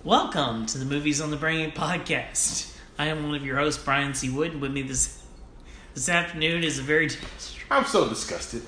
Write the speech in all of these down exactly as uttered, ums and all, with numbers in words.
Welcome to the Movies on the Brain podcast. I am one of your hosts, Brian C. Wood, and with me this this afternoon is a very... I'm so disgusted.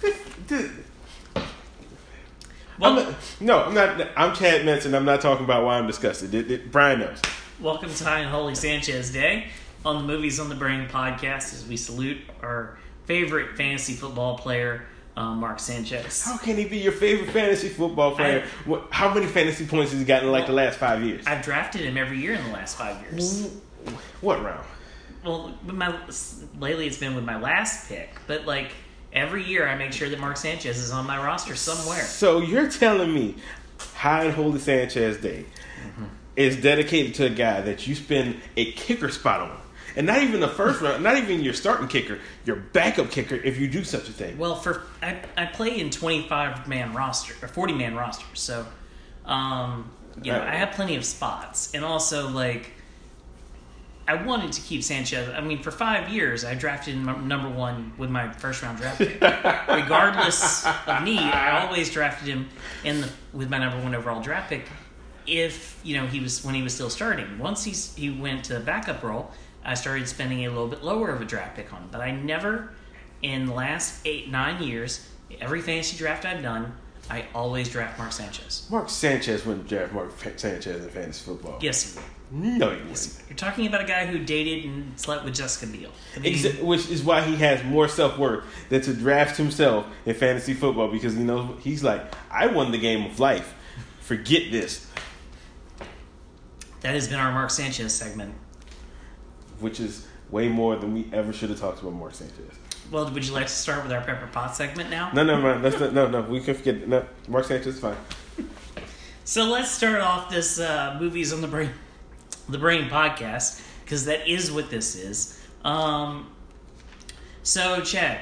Well, I'm, no, I'm not. I'm Chad Menson. I'm not talking about why I'm disgusted. It, it, Brian knows. Welcome to High and Holy Sanchez Day on the Movies on the Brain podcast as we salute our favorite fantasy football player, uh, Mark Sanchez. How can he be your favorite fantasy football player? I, what, how many fantasy points has he gotten in like well, the last five years? I've drafted him every year in the last five years. What round? Well, with my lately it's been with my last pick, but like every year I make sure that Mark Sanchez is on my roster somewhere. So you're telling me High and Holy Sanchez Day mm-hmm. is dedicated to a guy that you spend a kicker spot on. And not even the first round, not even your starting kicker, your backup kicker, if you do such a thing. Well, for I, I play in twenty-five man roster, or forty man rosters, so, um, you know, right. I have plenty of spots. And also, like, I wanted to keep Sanchez. I mean, for five years, I drafted him number one with my first round draft pick. Regardless of need, I always drafted him in the with my number one overall draft pick. If, you know, he was when he was still starting. Once he's, he went to the backup role, I started spending a little bit lower of a draft pick on him. But I never, in the last eight, nine years, every fantasy draft I've done, I always draft Mark Sanchez. Mark Sanchez wouldn't draft Mark Sanchez in fantasy football. Yes, he would. No, he wouldn't. Yes, you're talking about a guy who dated and slept with Jessica Biel. I mean, Exa- which is why he has more self-worth than to draft himself in fantasy football, because he knows he's like, I won the game of life. Forget this. That has been our Mark Sanchez segment. Which is way more than we ever should have talked about Mark Sanchez. Well, would you like to start with our Pepper Pot segment now? No, no, no, that's not, no, no. We can forget. No, Mark Sanchez is fine. So let's start off this uh, Movies on the Brain, the Brain podcast, because that is what this is. Um, so, Chad,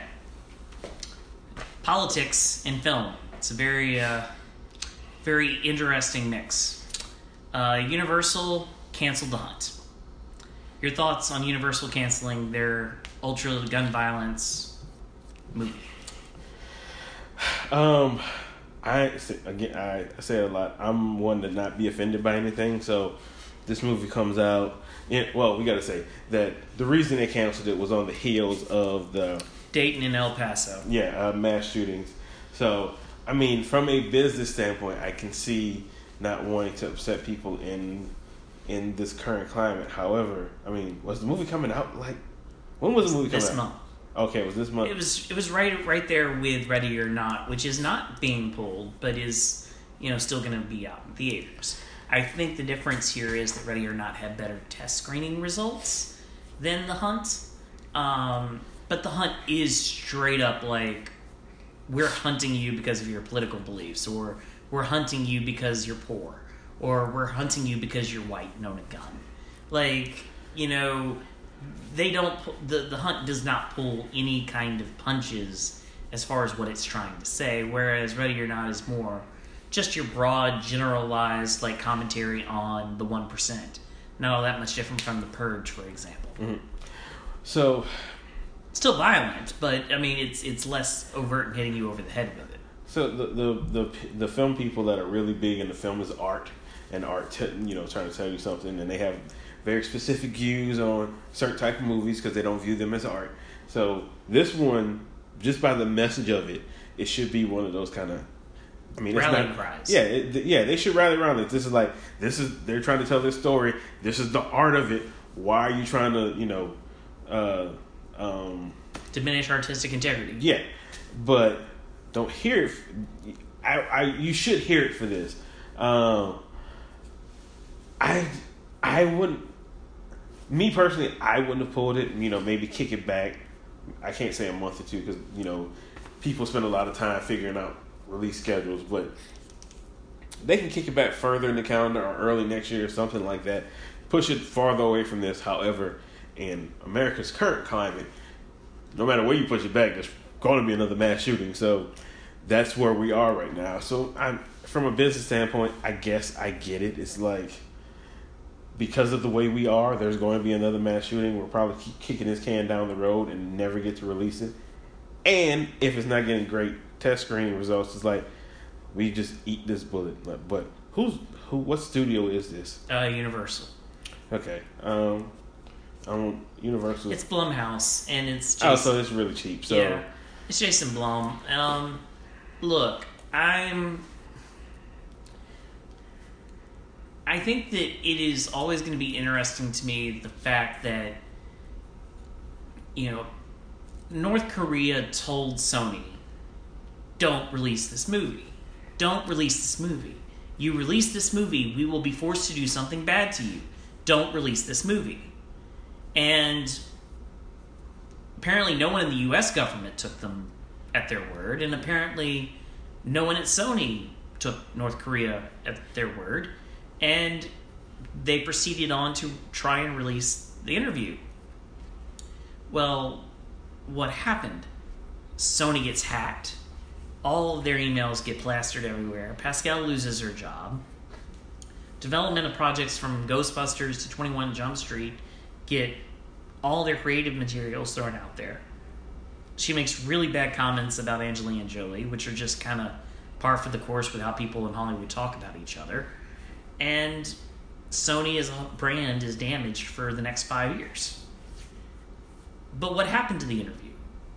politics and film. It's a very, uh, very interesting mix. Uh, Universal canceled The Hunt. Your thoughts on Universal canceling their ultra gun violence movie? Um, I say, again, I say it a lot. I'm one to not be offended by anything. So, this movie comes out. In, well, we got to say that the reason they canceled it was on the heels of the Dayton and El Paso. Yeah, uh, mass shootings. So, I mean, from a business standpoint, I can see not wanting to upset people in. in this current climate. However, I mean, was the movie coming out like when was the movie coming this out? This month. Okay, it was this month. It was it was right right there with Ready or Not, which is not being pulled, but is, you know, still going to be out in theaters. I think the difference here is that Ready or Not had better test screening results than The Hunt. Um, but The Hunt is straight up like, we're hunting you because of your political beliefs, or we're hunting you because you're poor, or we're hunting you because you're white and own a gun. Like, you know, they don't, the, the Hunt does not pull any kind of punches as far as what it's trying to say, whereas Ready or Not is more just your broad, generalized, like, commentary on the one percent. Not all that much different from The Purge, for example. Mm-hmm. So, still violent, but, I mean, it's it's less overt and hitting you over the head with it. So, the the the, the film people that are really big in the film is art, and art, t- you know, trying to tell you something, and they have very specific views on certain type of movies because they don't view them as art. So this one, just by the message of it, it should be one of those kind of, I mean, rally it's not, cries. Yeah, it, yeah, they should rally around it. This is like, this is they're trying to tell their story. This is the art of it. Why are you trying to, you know, uh, um, diminish artistic integrity? Yeah, but don't hear it. I, I, you should hear it for this. Um, I, I wouldn't. Me personally, I wouldn't have pulled it. You know, maybe kick it back. I can't say a month or two because, you know, people spend a lot of time figuring out release schedules, but they can kick it back further in the calendar or early next year or something like that. Push it farther away from this. However, in America's current climate, no matter where you push it back, there's going to be another mass shooting. So that's where we are right now. So I'm, from a business standpoint, I guess I get it. It's like, because of the way we are, there's going to be another mass shooting. We'll probably keep kicking this can down the road and never get to release it. And if it's not getting great test screening results, it's like, we just eat this bullet. But who's who? What studio is this? Uh, Universal. Okay. Um, um, Universal. It's Blumhouse, and it's Jason. Oh, so it's really cheap. So yeah, it's Jason Blum. Um, look, I'm. I think that it is always going to be interesting to me the fact that, you know, North Korea told Sony, don't release this movie. Don't release this movie. You release this movie, we will be forced to do something bad to you. Don't release this movie. And apparently no one in the U S government took them at their word, and apparently no one at Sony took North Korea at their word, and they proceeded on to try and release the interview. Well, what happened? Sony gets hacked. All of their emails get plastered everywhere. Pascal loses her job. Development of projects from Ghostbusters to twenty-one Jump Street get all their creative materials thrown out there. She makes really bad comments about Angelina Jolie, which are just kind of par for the course with how people in Hollywood talk about each other. And Sony as a brand is damaged for the next five years. But what happened to the interview?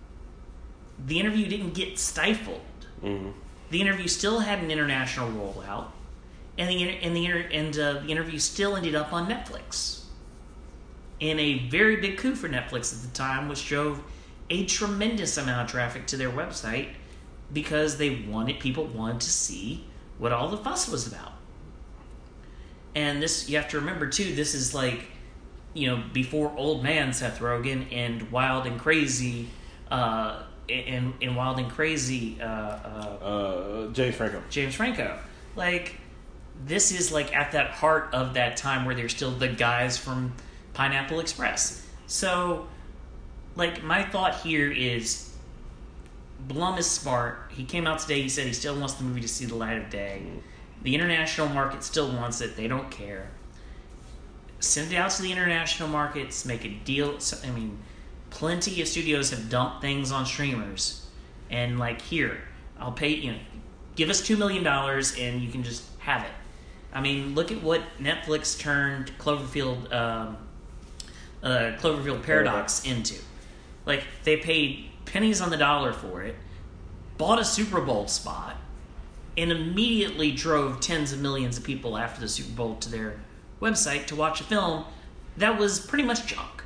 The interview didn't get stifled. Mm-hmm. The interview still had an international rollout, and the and the and uh, the interview still ended up on Netflix. In a very big coup for Netflix at the time, which drove a tremendous amount of traffic to their website because they wanted people wanted to see what all the fuss was about. And this, you have to remember too, this is like, you know, before Old Man Seth Rogen and Wild and Crazy, uh, and, and Wild and Crazy, uh, uh, uh, James Franco. James Franco. Like, this is like at that heart of that time where they're still the guys from Pineapple Express. So, like, my thought here is, Blum is smart. He came out today, he said he still wants the movie to see the light of day. The international market still wants it. They don't care. Send it out to the international markets, make a deal. I mean, plenty of studios have dumped things on streamers. And, like, here, I'll pay, you know, give us two million dollars and you can just have it. I mean, look at what Netflix turned Cloverfield, um, uh, Cloverfield Paradox into. Like, they paid pennies on the dollar for it, bought a Super Bowl spot, and immediately drove tens of millions of people after the Super Bowl to their website to watch a film that was pretty much junk.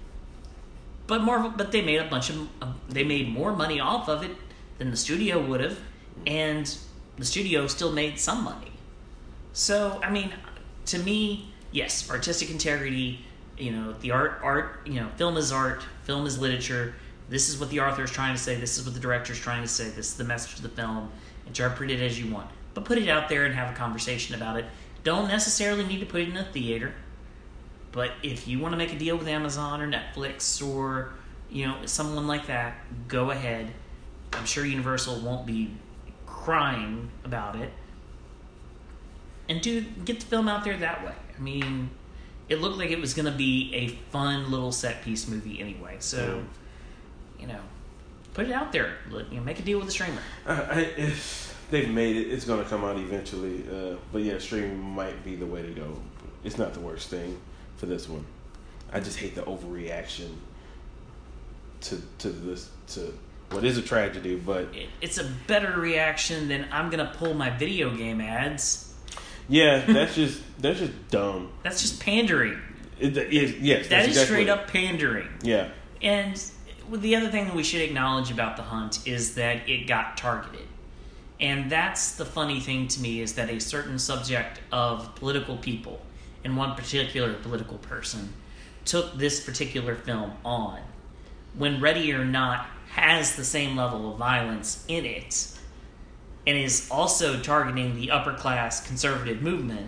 But more, but they made a bunch of, uh, they made more money off of it than the studio would have, and the studio still made some money. So, I mean, to me, yes, artistic integrity. You know, the art, art. You know, film is art. Film is literature. This is what the author is trying to say. This is what the director is trying to say. This is the message of the film. Interpret it as you want, but put it out there and have a conversation about it. Don't necessarily need to put it in a theater, but if you want to make a deal with Amazon or Netflix or, you know, someone like that, go ahead. I'm sure Universal won't be crying about it, and do get the film out there that way. I mean, it looked like it was going to be a fun little set piece movie anyway, so you know, put it out there. You know, make a deal with the streamer. Uh, I, if they've made it, it's going to come out eventually. Uh, but yeah, streaming might be the way to go. It's not the worst thing for this one. I just hate the overreaction to to this to what is a tragedy. But it, it's a better reaction than I'm going to pull my video game ads. Yeah, that's just that's just dumb. That's just pandering. It, it, yes, that is exactly straight it. up pandering. Yeah, and the other thing that we should acknowledge about The Hunt is that it got targeted. And that's the funny thing to me, is that a certain subject of political people, and one particular political person, took this particular film on. When Ready or Not has the same level of violence in it, and is also targeting the upper class conservative movement,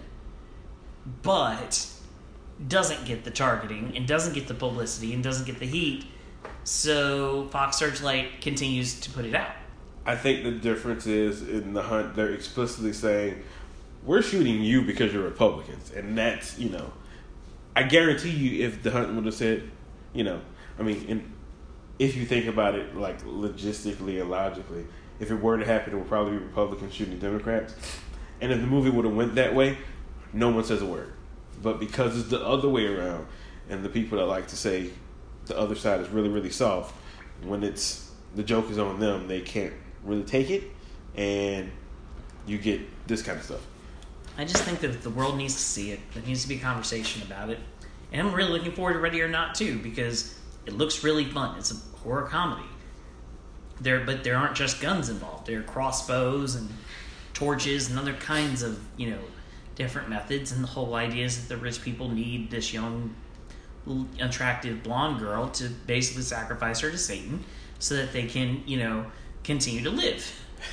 but doesn't get the targeting, and doesn't get the publicity, and doesn't get the heat, so Fox Searchlight continues to put it out. I think the difference is in The Hunt, they're explicitly saying, we're shooting you because you're Republicans. And that's, you know, I guarantee you if The Hunt would have said, you know, I mean, in, if you think about it, like, logistically and logically, if it were to happen, it would probably be Republicans shooting Democrats. And if the movie would have went that way, no one says a word. But because it's the other way around, and the people that like to say the other side is really, really soft, when it's the joke is on them, they can't really take it, and you get this kind of stuff. I just think that the world needs to see it. There needs to be a conversation about it. And I'm really looking forward to Ready or Not too, because it looks really fun. It's a horror comedy. There, but there aren't just guns involved. There are crossbows and torches and other kinds of, you know, different methods. And the whole idea is that the rich people need this young, attractive blonde girl to basically sacrifice her to Satan so that they can, you know, continue to live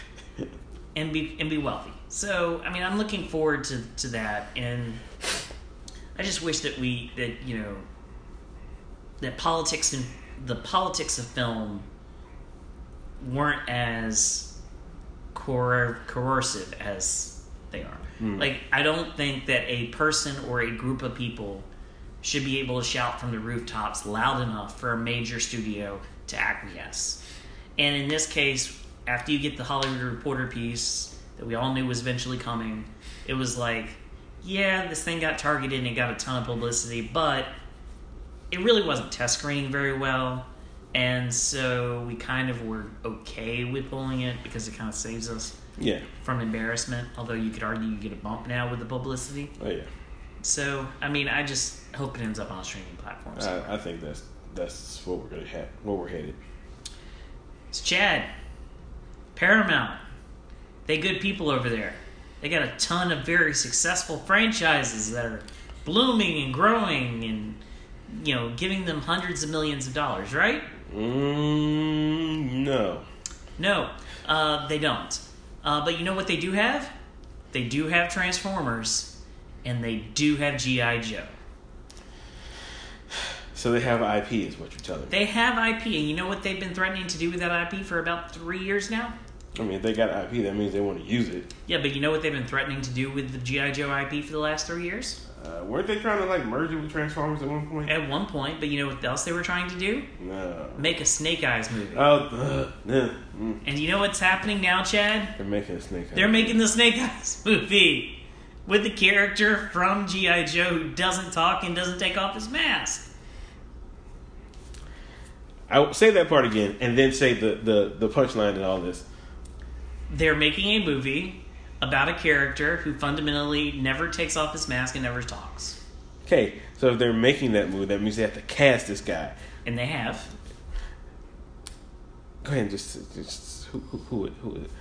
and be and be wealthy. So, I mean, I'm looking forward to, to that, and I just wish that we that you know that politics and the politics of film weren't as coer- coercive as they are. Mm. Like, I don't think that a person or a group of people should be able to shout from the rooftops loud enough for a major studio to acquiesce. And in this case, after you get the Hollywood Reporter piece that we all knew was eventually coming, it was like, yeah, this thing got targeted and it got a ton of publicity, but it really wasn't test screening very well. And so we kind of were okay with pulling it because it kind of saves us yeah. from embarrassment. Although you could argue you get a bump now with the publicity. Oh yeah. So I mean, I just hope it ends up on a streaming platform. I, I think that's that's what we're gonna have, where we're headed. So Chad, Paramount, they good people over there. They got a ton of very successful franchises that are blooming and growing and, you know, giving them hundreds of millions of dollars, right? Mm, no. No, uh, they don't. Uh, but you know what they do have? They do have Transformers, and they do have G I. Joe. So they have I P is what you're telling me. They have I P, and you know what they've been threatening to do with that I P for about three years now? I mean, if they got I P, that means they want to use it. Yeah, but you know what they've been threatening to do with the G I. Joe I P for the last three years? Uh, weren't they trying to, like, merge it with Transformers at one point? At one point, but you know what else they were trying to do? No. Make a Snake Eyes movie. Oh, uh, yeah. Mm. And you know what's happening now, Chad? They're making a Snake Eyes. They're making the Snake Eyes movie with the character from G I. Joe who doesn't talk and doesn't take off his mask. I will say that part again, and then say the, the, the punchline and all this. They're making a movie about a character who fundamentally never takes off his mask and never talks. Okay, so if they're making that movie, that means they have to cast this guy. And they have. Go ahead and just, just who, who, who, who is it?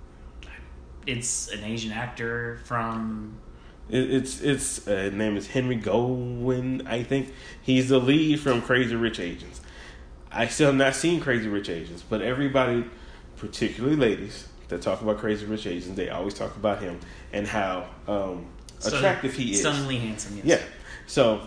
It's an Asian actor from... It, it's, it's, uh, his name is Henry Gowen, I think. He's the lead from Crazy Rich Asians. I still have not seen Crazy Rich Asians, but everybody, particularly ladies, that talk about Crazy Rich Asians, they always talk about him and how um, attractive he is. Stunningly handsome, yes. Yeah. So,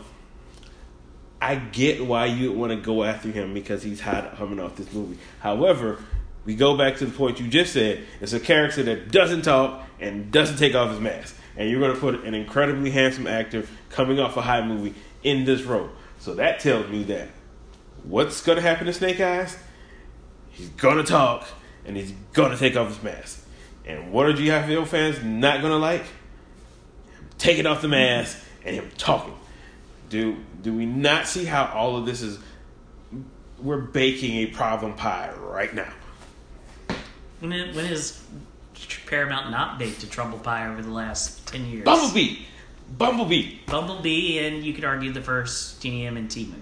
I get why you want to go after him because he's hot coming off this movie. However, we go back to the point you just said. It's a character that doesn't talk and doesn't take off his mask. And you're going to put an incredibly handsome actor coming off a high movie in this role. So that tells me that what's going to happen to Snake Eyes? He's going to talk, and he's going to take off his mask. And what are G I. Joe fans not going to like? Taking off the mask and him talking. Do do we not see how all of this is... We're baking a problem pie right now. When, it, when has Paramount not baked a trouble pie over the last ten years? Bumblebee! Bumblebee! Bumblebee, and you could argue the first T M N T movie.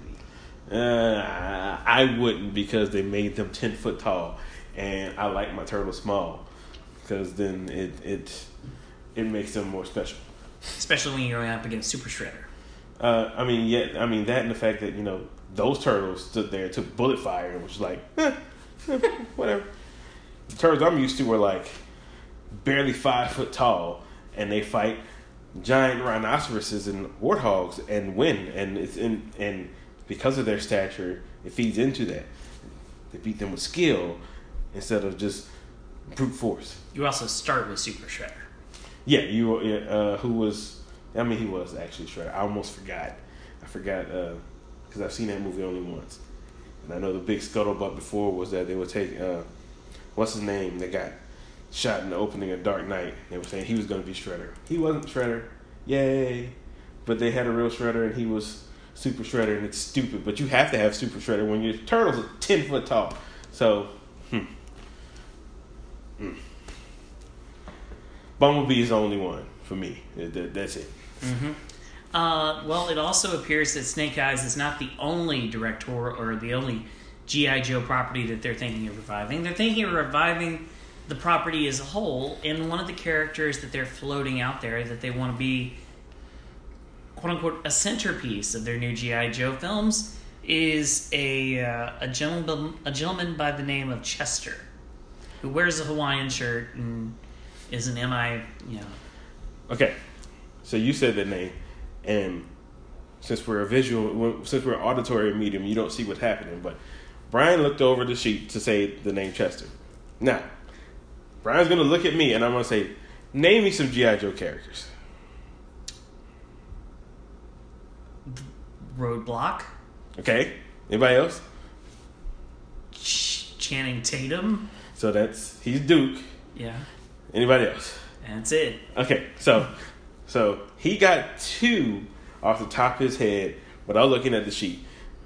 Uh, I wouldn't because they made them ten foot tall, and I like my turtles small because then it it it makes them more special. Especially when you're going up against Super Shredder. Uh, I mean, yeah, I mean that and the fact that you know those turtles stood there and took bullet fire and was like, eh, eh, whatever. The turtles I'm used to were like barely five foot tall, and they fight giant rhinoceroses and warthogs and win, and it's in and. Because of their stature, it feeds into that. They beat them with skill instead of just brute force. You also start with Super Shredder. Yeah, you. Uh, who was? I mean, he was actually Shredder. I almost forgot. I forgot because uh, I've seen that movie only once, and I know the big scuttlebutt before was that they would take uh, what's his name that got shot in the opening of Dark Knight. They were saying he was going to be Shredder. He wasn't Shredder. Yay! But they had a real Shredder, and he was Super Shredder, and it's stupid. But you have to have Super Shredder when your turtles are ten foot tall. So, hmm. hmm. Bumblebee is the only one for me. That's it. Mm-hmm. Uh, well, it also appears that Snake Eyes is not the only director or the only G I. Joe property that they're thinking of reviving. They're thinking of reviving the property as a whole, and one of the characters that they're floating out there that they want to be, quote-unquote, a centerpiece of their new G I. Joe films is a uh, a gentleman a gentleman by the name of Chester, who wears a Hawaiian shirt and is an M I, you know. Okay, so you said that name, and since we're a visual, since we're an auditory medium, you don't see what's happening. But Brian looked over the sheet to say the name Chester. Now, Brian's gonna look at me, and I'm gonna say, "Name me some G I. Joe characters." Roadblock. Okay. Anybody else? Ch- Channing Tatum. So that's he's Duke. Yeah. Anybody else? That's it. Okay. So, so he got two off the top of his head without looking at the sheet.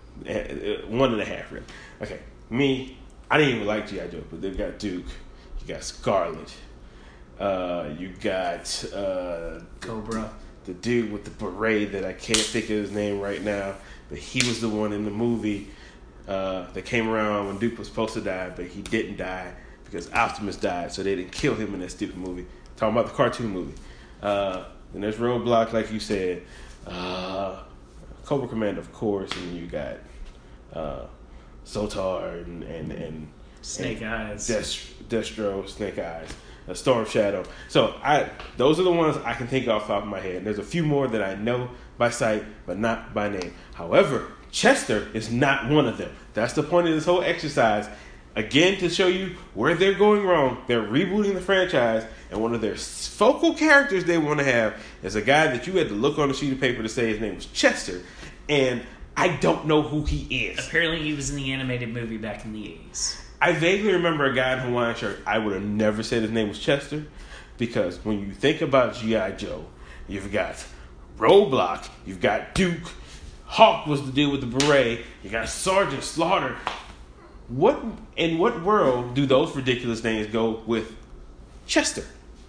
One and a half, really. Okay. Me, I didn't even like G I. Joe, but they've got Duke. You got Scarlet. Uh, you got uh, Cobra. The dude with the beret that I can't think of his name right now, but he was the one in the movie uh, that came around when Duke was supposed to die, but he didn't die because Optimus died, so they didn't kill him in that stupid movie. Talking about the cartoon movie. Uh, and there's Roadblock, like you said. Uh, Cobra Commander, of course, and you got uh, Sotar and and, and Snake and Eyes, Dest- Destro, Snake Eyes. A Storm Shadow. So I, those are the ones I can think off the top of my head. There's a few more that I know by sight, but not by name. However, Chester is not one of them. That's the point of this whole exercise. Again, to show you where they're going wrong. They're rebooting the franchise, and one of their focal characters they want to have is a guy that you had to look on a sheet of paper to say his name was Chester, and I don't know who he is. Apparently, he was in the animated movie back in the eighties. I vaguely remember a guy in a Hawaiian shirt. I would have never said his name was Chester, because when you think about G I. Joe, you've got Roadblock, you've got Duke, Hawk was the dude with the beret, you got Sergeant Slaughter. What in what world do those ridiculous names go with Chester?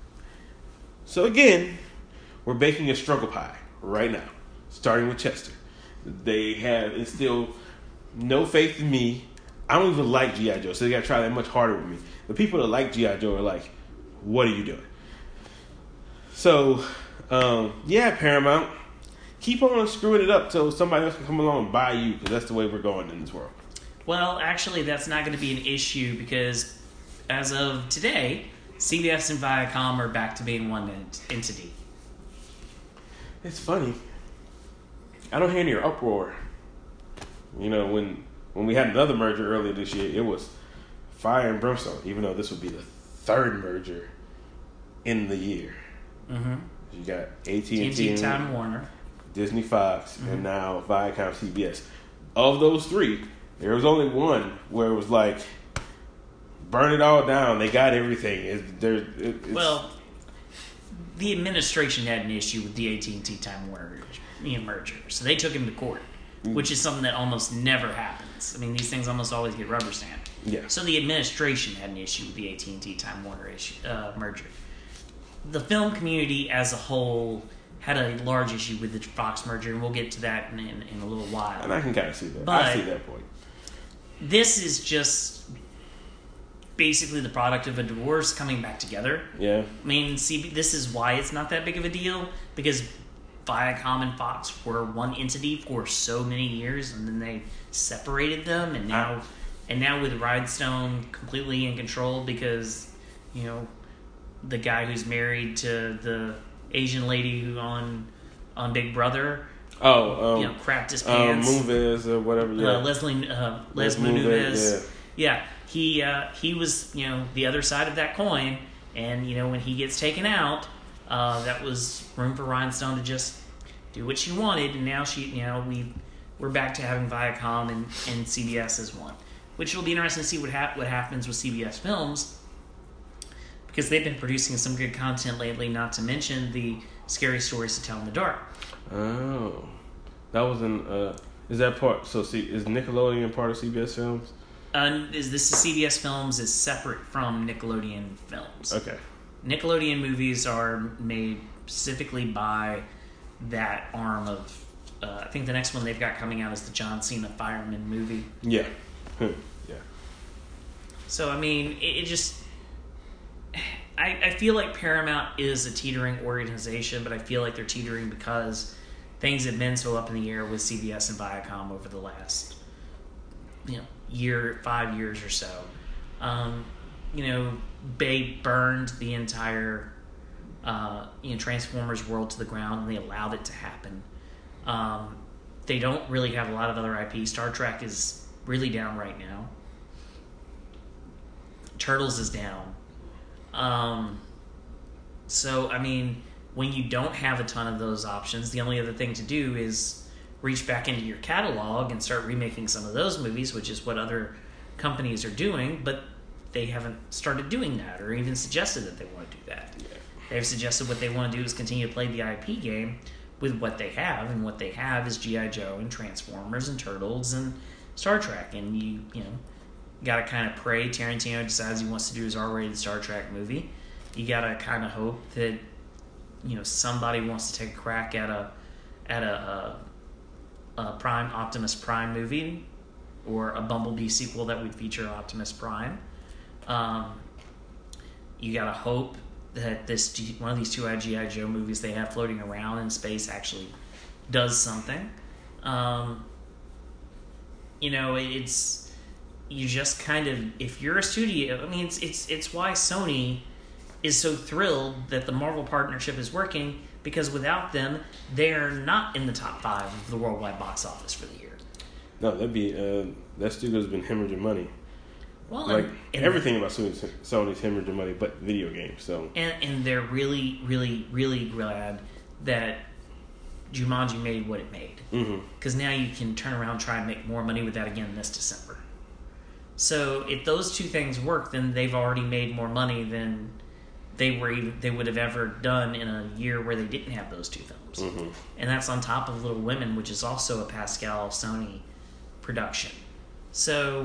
So again, we're baking a struggle pie right now, starting with Chester. They have instilled no faith in me. I don't even like G I. Joe, so they got to try that much harder with me. The people that like G I. Joe are like, what are you doing? So, um, yeah, Paramount, keep on screwing it up so somebody else can come along and buy you, because that's the way we're going in this world. Well, actually, that's not going to be an issue because as of today, C B S and Viacom are back to being one ent- entity. It's funny. I don't hear any uproar. You know, when... When we had another merger earlier this year, it was fire and brimstone, even though this would be the third merger in the year. Mm-hmm. You got A T and T, T and T Time Warner, Disney Fox, mm-hmm. and now Viacom C B S. Of those three, there was only one where it was like, burn it all down. They got everything. It, there, it, it's, well, the administration had an issue with the A T and T Time Warner merger, so they took him to court. Which is something that almost never happens. I mean, these things almost always get rubber stamped. Yeah. So the administration had an issue with the A T and T Time Warner issue, uh, merger. The film community as a whole had a large issue with the Fox merger, and we'll get to that in, in, in a little while. And I can kind of see that. But I see that point. This is just basically the product of a divorce coming back together. Yeah. I mean, see, this is why it's not that big of a deal, because Viacom and Fox were one entity for so many years, and then they separated them, and now, ah. and now with Rhinestone completely in control, because you know the guy who's married to the Asian lady who on on Big Brother, oh, um, you know, crapped his pants, um, Moonves or whatever, yeah, uh, Leslie uh, Leslie Moonves, yeah. yeah, he uh, he was you know the other side of that coin, and you know when he gets taken out. Uh, that was room for Rhinestone to just do what she wanted, and now she, you know, we we're back to having Viacom and, and C B S as one, which will be interesting to see what ha- what happens with C B S Films, because they've been producing some good content lately. Not to mention the scary stories to tell in the dark. Oh, that was in. Uh, is that part? So, see, is Nickelodeon part of C B S Films? Uh, is this is C B S Films is separate from Nickelodeon Films. Okay. Nickelodeon movies are made specifically by that arm of. Uh, I think the next one they've got coming out is the John Cena Fireman movie. Yeah. yeah. So I mean, it, it just. I, I feel like Paramount is a teetering organization, but I feel like they're teetering because things have been so up in the air with C B S and Viacom over the last, you know, year, five years or so. Um, you know, they burned the entire, uh, you know, Transformers world to the ground, and they allowed it to happen. Um, they don't really have a lot of other I P. Star Trek is really down right now. Turtles is down. Um, so, I mean, when you don't have a ton of those options, the only other thing to do is reach back into your catalog and start remaking some of those movies, which is what other companies are doing, but they haven't started doing that or even suggested that they want to do that. Yeah. They've suggested what they want to do is continue to play the I P game with what they have, and what they have is G I. Joe and Transformers and Turtles and Star Trek, and you, you know, gotta kind of pray Tarantino decides he wants to do his R-rated Star Trek movie. You gotta kind of hope that, you know, somebody wants to take a crack at a at a, a, a Prime Optimus Prime movie, or a Bumblebee sequel that would feature Optimus Prime. Um, you gotta hope that this one of these two G I. Joe movies they have floating around in space actually does something. Um, you know, it's you just kind of, if you're a studio, I mean, it's it's it's why Sony is so thrilled that the Marvel partnership is working, because without them, they're not in the top five of the worldwide box office for the year. No, that'd be uh, that studio's been hemorrhaging money. Well, like and, and everything about Sony's, Sony's hemorrhaging money, but video games. So and and they're really, really, really glad that Jumanji made what it made, because mm-hmm. now you can turn around and try and make more money with that again this December. So if those two things work, then they've already made more money than they were even, they would have ever done in a year where they didn't have those two films. Mm-hmm. And that's on top of Little Women, which is also a Pascal Sony production. So,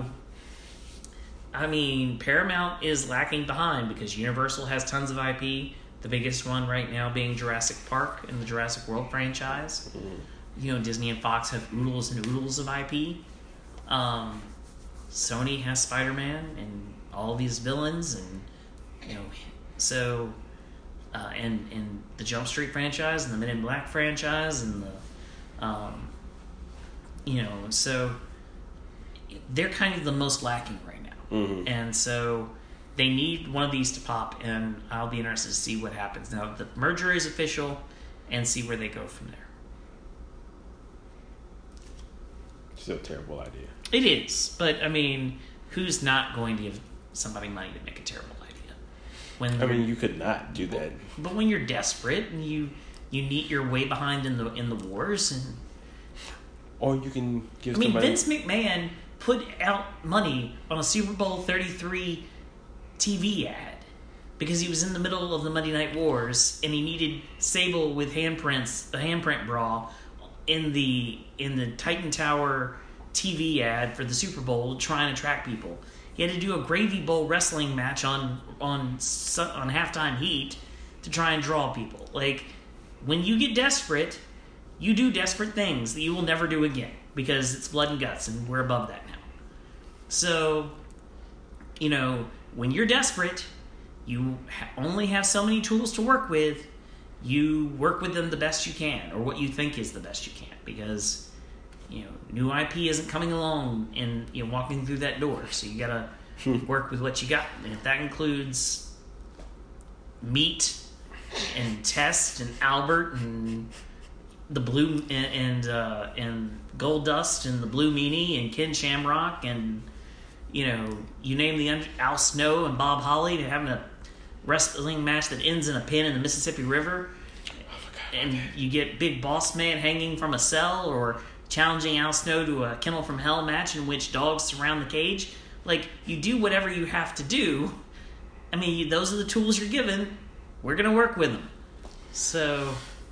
I mean, Paramount is lacking behind because Universal has tons of I P. The biggest one right now being Jurassic Park and the Jurassic World franchise. Mm-hmm. You know, Disney and Fox have oodles and oodles of I P. Um, Sony has Spider-Man and all these villains, and you know, so uh, and and the Jump Street franchise and the Men in Black franchise and the um, you know, so they're kind of the most lacking right now, mm-hmm. and so they need one of these to pop, and I'll be interested to see what happens now. The merger is official, and see where they go from there. Still a terrible idea. It is, but I mean, who's not going to give somebody money to make a terrible idea? When I mean, you could not do that. But when you're desperate and you you need you're way behind in the in the wars, and or you can give. I mean, somebody... Vince McMahon put out money on a Super Bowl thirty-three T V ad because he was in the middle of the Monday Night Wars and he needed Sable with handprints, the handprint bra, in the in the Titan Tower T V ad for the Super Bowl to try and attract people. He had to do a Gravy Bowl wrestling match on on on halftime heat to try and draw people. Like, when you get desperate, you do desperate things that you will never do again because it's blood and guts, and we're above that now. So, you know, when you're desperate, you ha- only have so many tools to work with. You work with them the best you can, or what you think is the best you can, because you know, new I P isn't coming along and, you know, walking through that door. So you gotta work with what you got. And if that includes Meat and Test and Albert and the Blue and and, uh, and Gold Dust and the Blue Meanie and Ken Shamrock and, you know, you name the Al Snow and Bob Holly to having a wrestling match that ends in a pin in the Mississippi River, and you get Big Boss Man hanging from a cell, or challenging Al Snow to a Kennel from Hell match in which dogs surround the cage. Like, you do whatever you have to do. I mean, those are the tools you're given. We're going to work with them. So,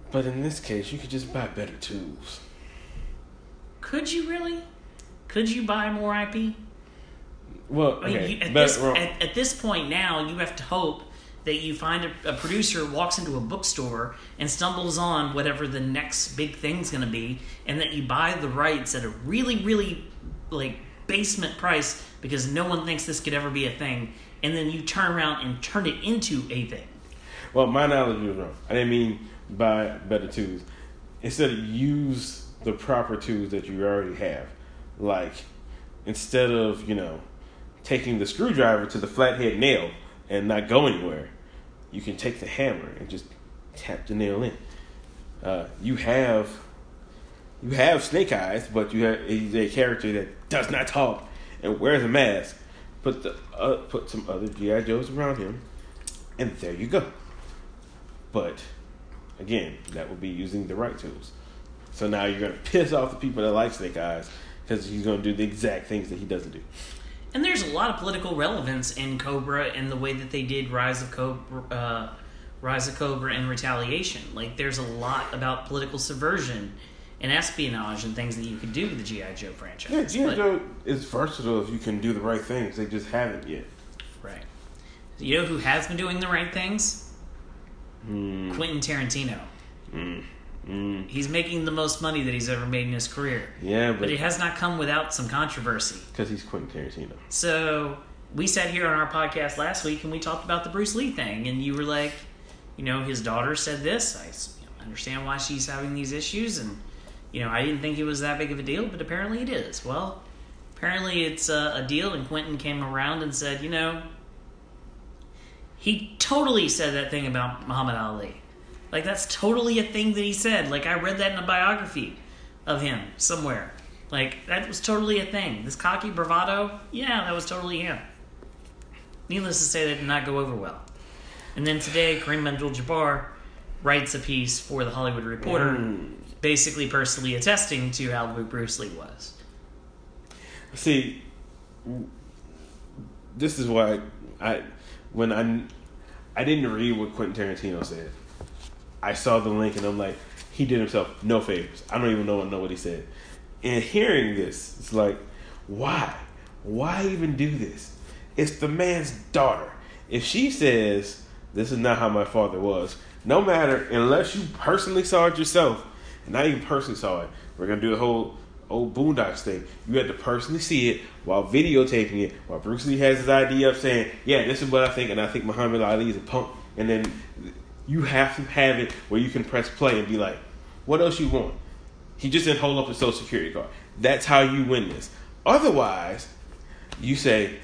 But in this case, you could just buy better tools. Could you really? Could you buy more I P? Well, I mean, okay. you, at, better, this, well, at, at this point now, you have to hope that you find a, a producer walks into a bookstore and stumbles on whatever the next big thing's going to be, and that you buy the rights at a really, really like basement price because no one thinks this could ever be a thing, and then you turn around and turn it into a thing. Well, my analogy was wrong. I didn't mean buy better tools. Instead of use the proper tools that you already have. Like, instead of, you know, taking the screwdriver to the flathead nail and not go anywhere, you can take the hammer and just tap the nail in. Uh, you have you have Snake Eyes, but you have he's a character that does not talk and wears a mask. Put the uh, put some other G I. Joes around him, and there you go. But again, that would be using the right tools. So now you're gonna piss off the people that like Snake Eyes because he's gonna do the exact things that he doesn't do. And there's a lot of political relevance in Cobra and the way that they did Rise of Cobra, uh, Rise of Cobra and Retaliation. Like, there's a lot about political subversion and espionage and things that you could do with the G I. Joe franchise. Yeah, G I. But, Joe is versatile if you can do the right things. They just haven't yet. right. You know who has been doing the right things? Mm. Quentin Tarantino. Mm. Mm. He's making the most money that he's ever made in his career. Yeah, but, But it has not come without some controversy. because he's Quentin Tarantino. So we sat here on our podcast last week and we talked about the Bruce Lee thing, and you were like, you know, his daughter said this. I you know, understand why she's having these issues, and you know, I didn't think it was that big of a deal, but apparently it is. Well, apparently it's a, a deal, and Quentin came around and said, you know, he totally said that thing about Muhammad Ali. Like, that's totally a thing that he said. Like, I read that in a biography of him somewhere. Like, that was totally a thing. This cocky bravado, yeah, that was totally him. Needless to say, that did not go over well. And then today, Kareem Abdul-Jabbar writes a piece for The Hollywood Reporter, Mm. basically personally attesting to how good Bruce Lee was. See, this is why I, when I, I didn't read what Quentin Tarantino said. I saw the link and I'm like, he did himself no favors. I don't even know know what he said. And hearing this, it's like, why? Why even do this? It's the man's daughter. If she says, this is not how my father was, no matter, unless you personally saw it yourself, and not even personally saw it, we're going to do the whole old Boondocks thing. You had to personally see it while videotaping it, while Bruce Lee has his idea of saying, yeah, this is what I think, and I think Muhammad Ali is a punk. And then you have to have it where you can press play and be like, what else you want? He just didn't hold up his social security card. That's how you win this. Otherwise, you say,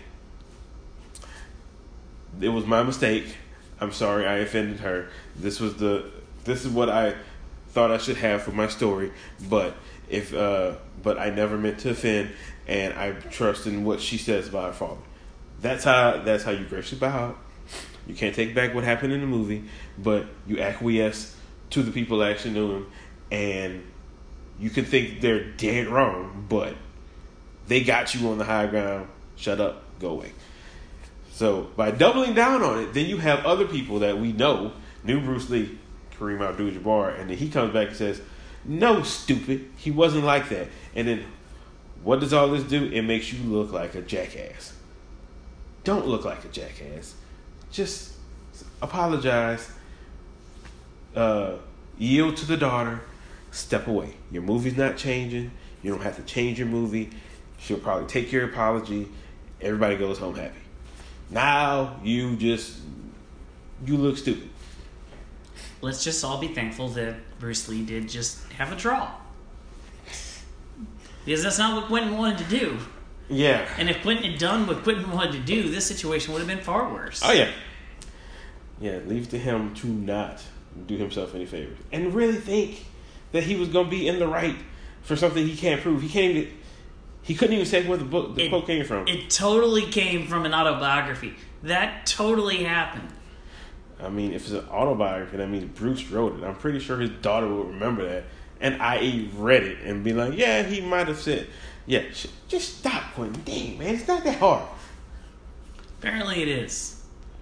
it was my mistake. I'm sorry I offended her. This was the this is what I thought I should have for my story, but if uh, but I never meant to offend, and I trust in what she says about her father. That's how that's how you graciously bow out. You can't take back what happened in the movie, but you acquiesce to the people that actually knew him, and you can think they're dead wrong, but they got you on the high ground. Shut up, go away. So by doubling down on it, then you have other people that we know knew Bruce Lee, Kareem Abdul-Jabbar, and then he comes back and says, no, stupid, he wasn't like that. And then what does all this do? It makes you look like a jackass. Don't look like a jackass. Just apologize, uh, yield to the daughter, step away. Your movie's not changing. You don't have to change your movie. She'll probably take your apology. Everybody goes home happy. Now you just, you look stupid. Let's just all be thankful that Bruce Lee did just have a draw. Because that's not what Quentin wanted to do. Yeah. And if Quentin had done what Quentin wanted to do, this situation would have been far worse. Oh, yeah. Yeah, leave it to him to not do himself any favors. And really think that he was going to be in the right for something he can't prove. He can't even, he couldn't even say where the book, the it, quote came from. It totally came from an autobiography. That totally happened. I mean, if it's an autobiography, that means Bruce wrote it. I'm pretty sure his daughter will remember that. And I read it and be like, yeah, he might have said, yeah, just stop, Quentin. Dang, man, it's not that hard. Apparently it is.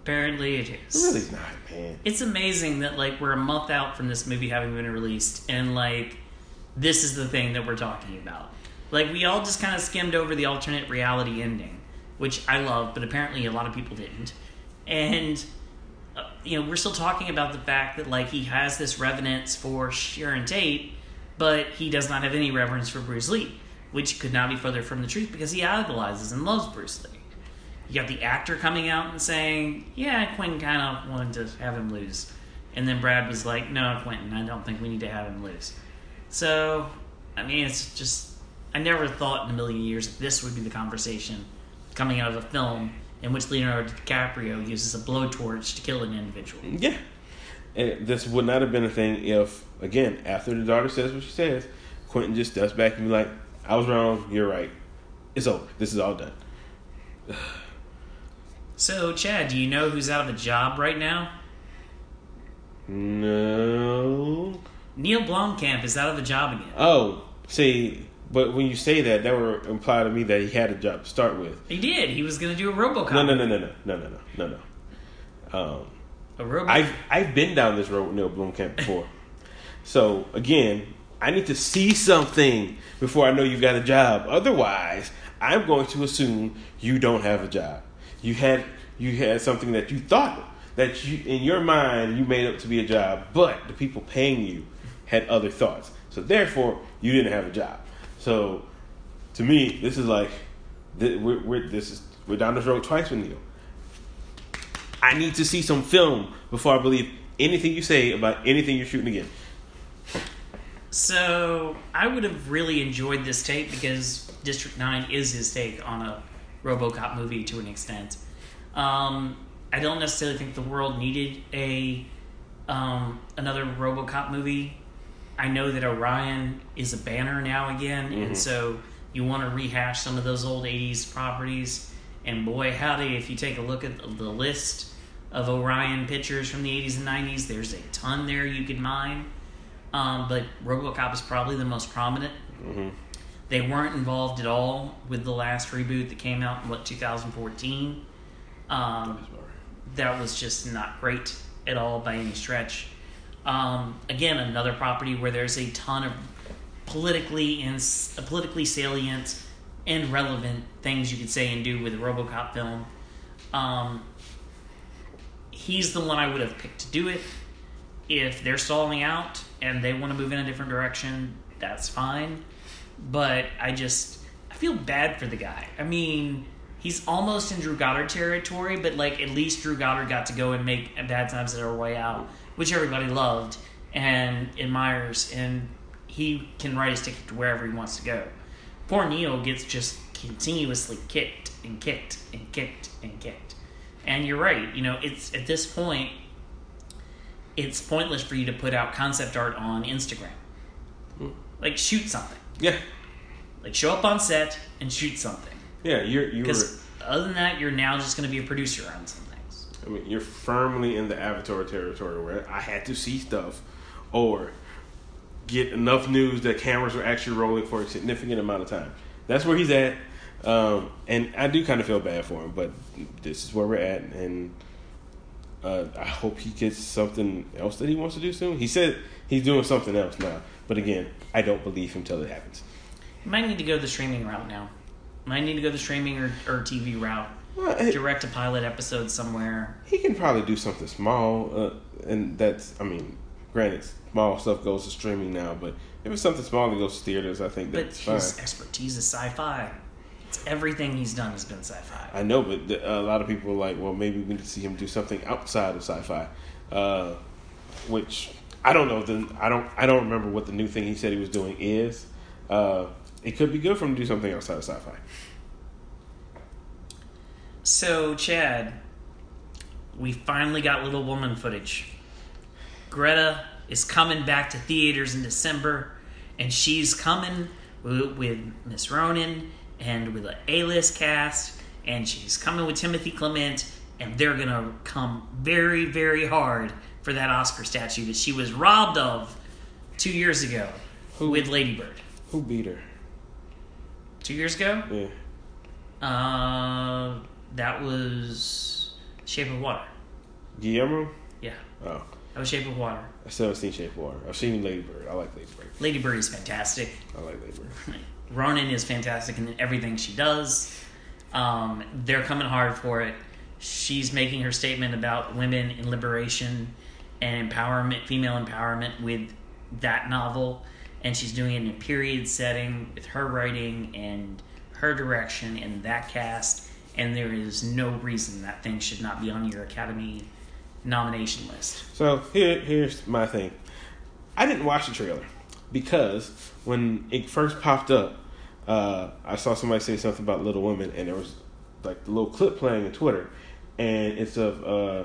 Apparently it is. It really's not, man. It's amazing that, like, we're a month out from this movie having been released, and, like, this is the thing that we're talking about. Like, we all just kind of skimmed over the alternate reality ending, which I love, but apparently a lot of people didn't. And, uh, you know, we're still talking about the fact that, like, he has this reverence for Sharon Tate, but he does not have any reverence for Bruce Lee, which could not be further from the truth because he idolizes and loves Bruce Lee. You got the actor coming out and saying, yeah, Quentin kind of wanted to have him lose. And then Brad was like, no, Quentin, I don't think we need to have him lose. So, I mean, it's just, I never thought in a million years that this would be the conversation coming out of a film in which Leonardo DiCaprio uses a blowtorch to kill an individual. Yeah. And this would not have been a thing if, again, after the daughter says what she says, Quentin just steps back and be like, I was wrong, you're right. It's over. This is all done. So, Chad, do you know who's out of a job right now? No. Neil Blomkamp is out of a job again. Oh, see, but when you say that, that would imply to me that he had a job to start with. He did. He was going to do a RoboCop. No, no, no, no, no, no, no, no, no, no. Um, a Robo. I've I've been down this road with Neil Blomkamp before. So again, I need to see something before I know you got a job. Otherwise, I'm going to assume you don't have a job. You had you had something that you thought that you in your mind you made up to be a job, but the people paying you had other thoughts. So therefore, you didn't have a job. So to me, this is like we're, we're this is we're down this road twice with Neil. I need to see some film before I believe anything you say about anything you're shooting again. So I would have really enjoyed this take because District nine is his take on a RoboCop movie to an extent. Um, I don't necessarily think the world needed a um, another RoboCop movie. I know that Orion is a banner now again, mm-hmm. and so you want to rehash some of those old eighties properties. And boy, howdy, if you take a look at the list of Orion pictures from the eighties and nineties, there's a ton there you could mine. Um, but RoboCop is probably the most prominent. Mm-hmm. They weren't involved at all with the last reboot that came out in, what, two thousand fourteen. Um, that was just not great at all by any stretch. Um, again, another property where there's a ton of politically and politically salient and relevant things you could say and do with a RoboCop film. Um, he's the one I would have picked to do it. If they're stalling out and they want to move in a different direction, that's fine. But I just, I feel bad for the guy. I mean, he's almost in Drew Goddard territory, but like at least Drew Goddard got to go and make Bad Times at El Royale, which everybody loved and admires, and he can write his ticket to wherever he wants to go. Poor Neil gets just continuously kicked and kicked and kicked and kicked. And you're right, you know, it's at this point, it's pointless for you to put out concept art on Instagram. Like, shoot something. Yeah. Like, show up on set and shoot something. Yeah, you're you because other than that, you're now just going to be a producer on some things. I mean, you're firmly in the Avatar territory where I had to see stuff or get enough news that cameras were actually rolling for a significant amount of time. That's where he's at. Um, and I do kind of feel bad for him, but this is where we're at, and uh, I hope he gets something else that he wants to do soon. He said he's doing something else now, but again, I don't believe him till it happens. He might need to go the streaming route now. Might need to go the streaming or, or T V route. Well, it, Direct a pilot episode somewhere. He can probably do something small, uh, and that's, I mean, granted, small stuff goes to streaming now, but if it's something small that goes to theaters, I think that's fine. But his expertise is sci-fi. It's everything he's done has been sci-fi. I know, but the, a lot of people are like, well, maybe we need to see him do something outside of sci-fi, uh, which I don't know. The, I don't. I don't remember what the new thing he said he was doing is. Uh, it could be good for him to do something outside of sci-fi. So, Chad, we finally got Little Woman footage. Greta is coming back to theaters in December, and she's coming with Miss Ronan and with an A-list cast, and she's coming with Timothy Clement, and they're going to come very, very hard for that Oscar statue that she was robbed of two years ago who, with Lady Bird. Who beat her? Two years ago? Yeah. Uh, that was Shape of Water. Guillermo? Yeah. Oh. That was Shape of Water. I still haven't seen Shape of Water. I've seen Lady Bird. I like Lady Bird. Lady Bird is fantastic. I like Lady Bird. Ronan is fantastic in everything she does. Um, they're coming hard for it. She's making her statement about women in liberation and empowerment, female empowerment, with that novel. And she's doing it in a period setting with her writing and her direction and that cast. And there is no reason that thing should not be on your Academy nomination list. So here, here's my thing. I didn't watch the trailer because when it first popped up, uh, I saw somebody say something about Little Women, and there was like the little clip playing on Twitter, and it's of uh,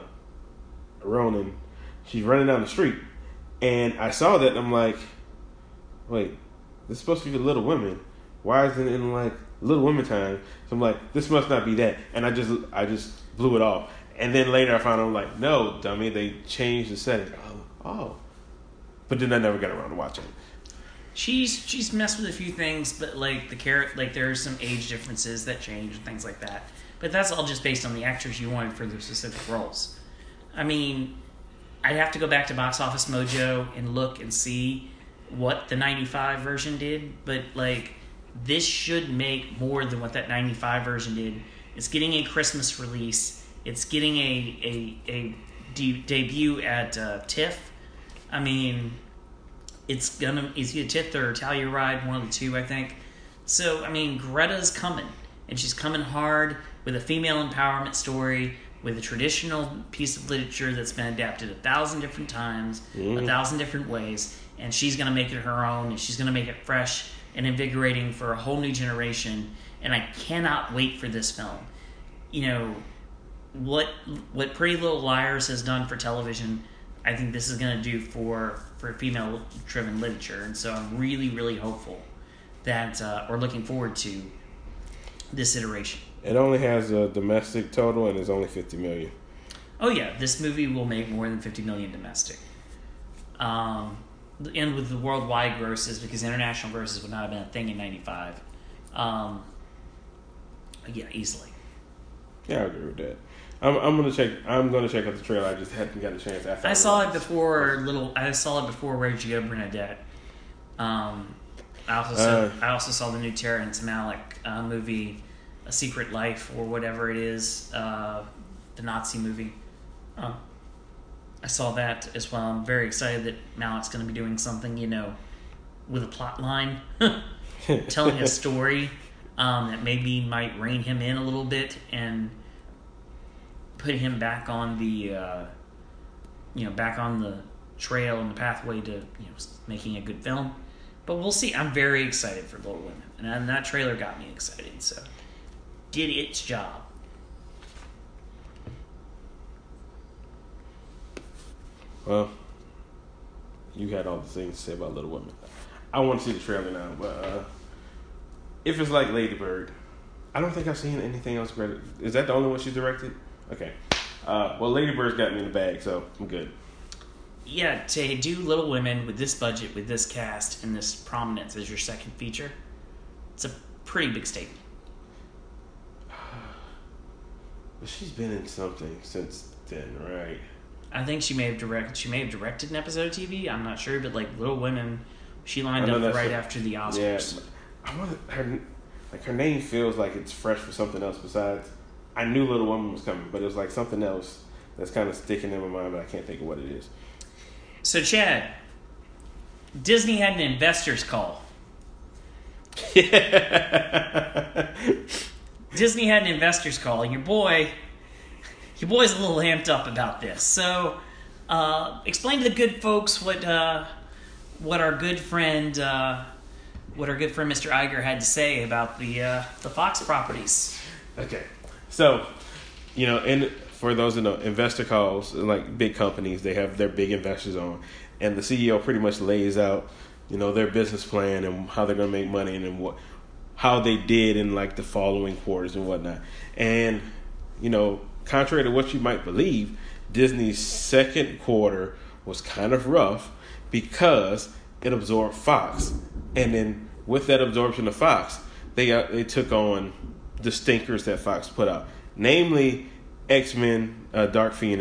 Ronan. She's running down the street, and I saw that, and I'm like, wait, this is supposed to be Little Women. Why isn't it in like Little Women time? So I'm like, this must not be that, and I just I just blew it off. And then later I found out, I'm like, no, dummy, they changed the setting. Oh, oh. But then I never got around to watching it. She's she's messed with a few things, but like the carrot, like there are some age differences that change and things like that. But that's all just based on the actors you wanted for the specific roles. I mean, I'd have to go back to Box Office Mojo and look and see what the ninety-five version did. But like, this should make more than what that ninety-five version did. It's getting a Christmas release. It's getting a a, a de- debut at uh, TIFF. I mean, it's gonna it's either TIFF or Telluride, one of the two, I think. So I mean, Greta's coming, and she's coming hard with a female empowerment story, with a traditional piece of literature that's been adapted a thousand different times, mm. a thousand different ways, and she's gonna make it her own, and she's gonna make it fresh and invigorating for a whole new generation. And I cannot wait for this film. You know, what what Pretty Little Liars has done for television, I think this is going to do for, for female-driven literature. And so I'm really, really hopeful that, uh, or looking forward to this iteration. It only has a domestic total and it's only fifty million dollars. Oh, yeah. This movie will make more than fifty million dollars domestic. Um, and with the worldwide grosses, because international grosses would not have been a thing in ninety-five. Um, yeah, easily. Yeah, I agree with that. I'm, I'm gonna check. I'm gonna check out the trailer. I just hadn't got a chance. After I, I saw it before. Little. I saw it before Where'd You Go, Bernadette. Um, I also saw. Uh, I also saw the new Terrence Malick uh, movie, A Secret Life, or whatever it is, uh, the Nazi movie. Uh, I saw that as well. I'm very excited that Malick's going to be doing something, you know, with a plot line, telling a story um, that maybe might rein him in a little bit and put him back on the, uh, you know, back on the trail and the pathway to, you know, making a good film. But we'll see. I'm very excited for Little Women, and, and that trailer got me excited. So, did its job. Well, you had all the things to say about Little Women. I want to see the trailer now, but uh, if it's like Lady Bird, I don't think I've seen anything else. Is that the only one she's directed? Okay. Uh, well, Lady Bird's got me in the bag, so I'm good. Yeah, to do Little Women with this budget, with this cast, and this prominence as your second feature, it's a pretty big statement. But she's been in something since then, right? I think she may have directed. She may have directed an episode of T V. I'm not sure, but like Little Women, she lined up right a, after the Oscars. Yeah, I want her. Like her name feels like it's fresh for something else besides. I knew Little Woman was coming, but it was like something else that's kind of sticking in my mind, but I can't think of what it is. So Chad, Disney had an investors call. Disney had an investors call, and your boy. Your boy's a little amped up about this. So, uh, explain to the good folks what uh, what our good friend uh, what our good friend Mister Iger had to say about the uh, the Fox properties. Okay, so you know, and for those who know, investor calls, like big companies, they have their big investors on, and the C E O pretty much lays out, you know, their business plan and how they're going to make money and what how they did in like the following quarters and whatnot, and you know. Contrary to what you might believe, Disney's second quarter was kind of rough because it absorbed Fox. And then with that absorption of Fox, they got, they took on the stinkers that Fox put out. Namely, X-Men, uh, Dark Phoenix,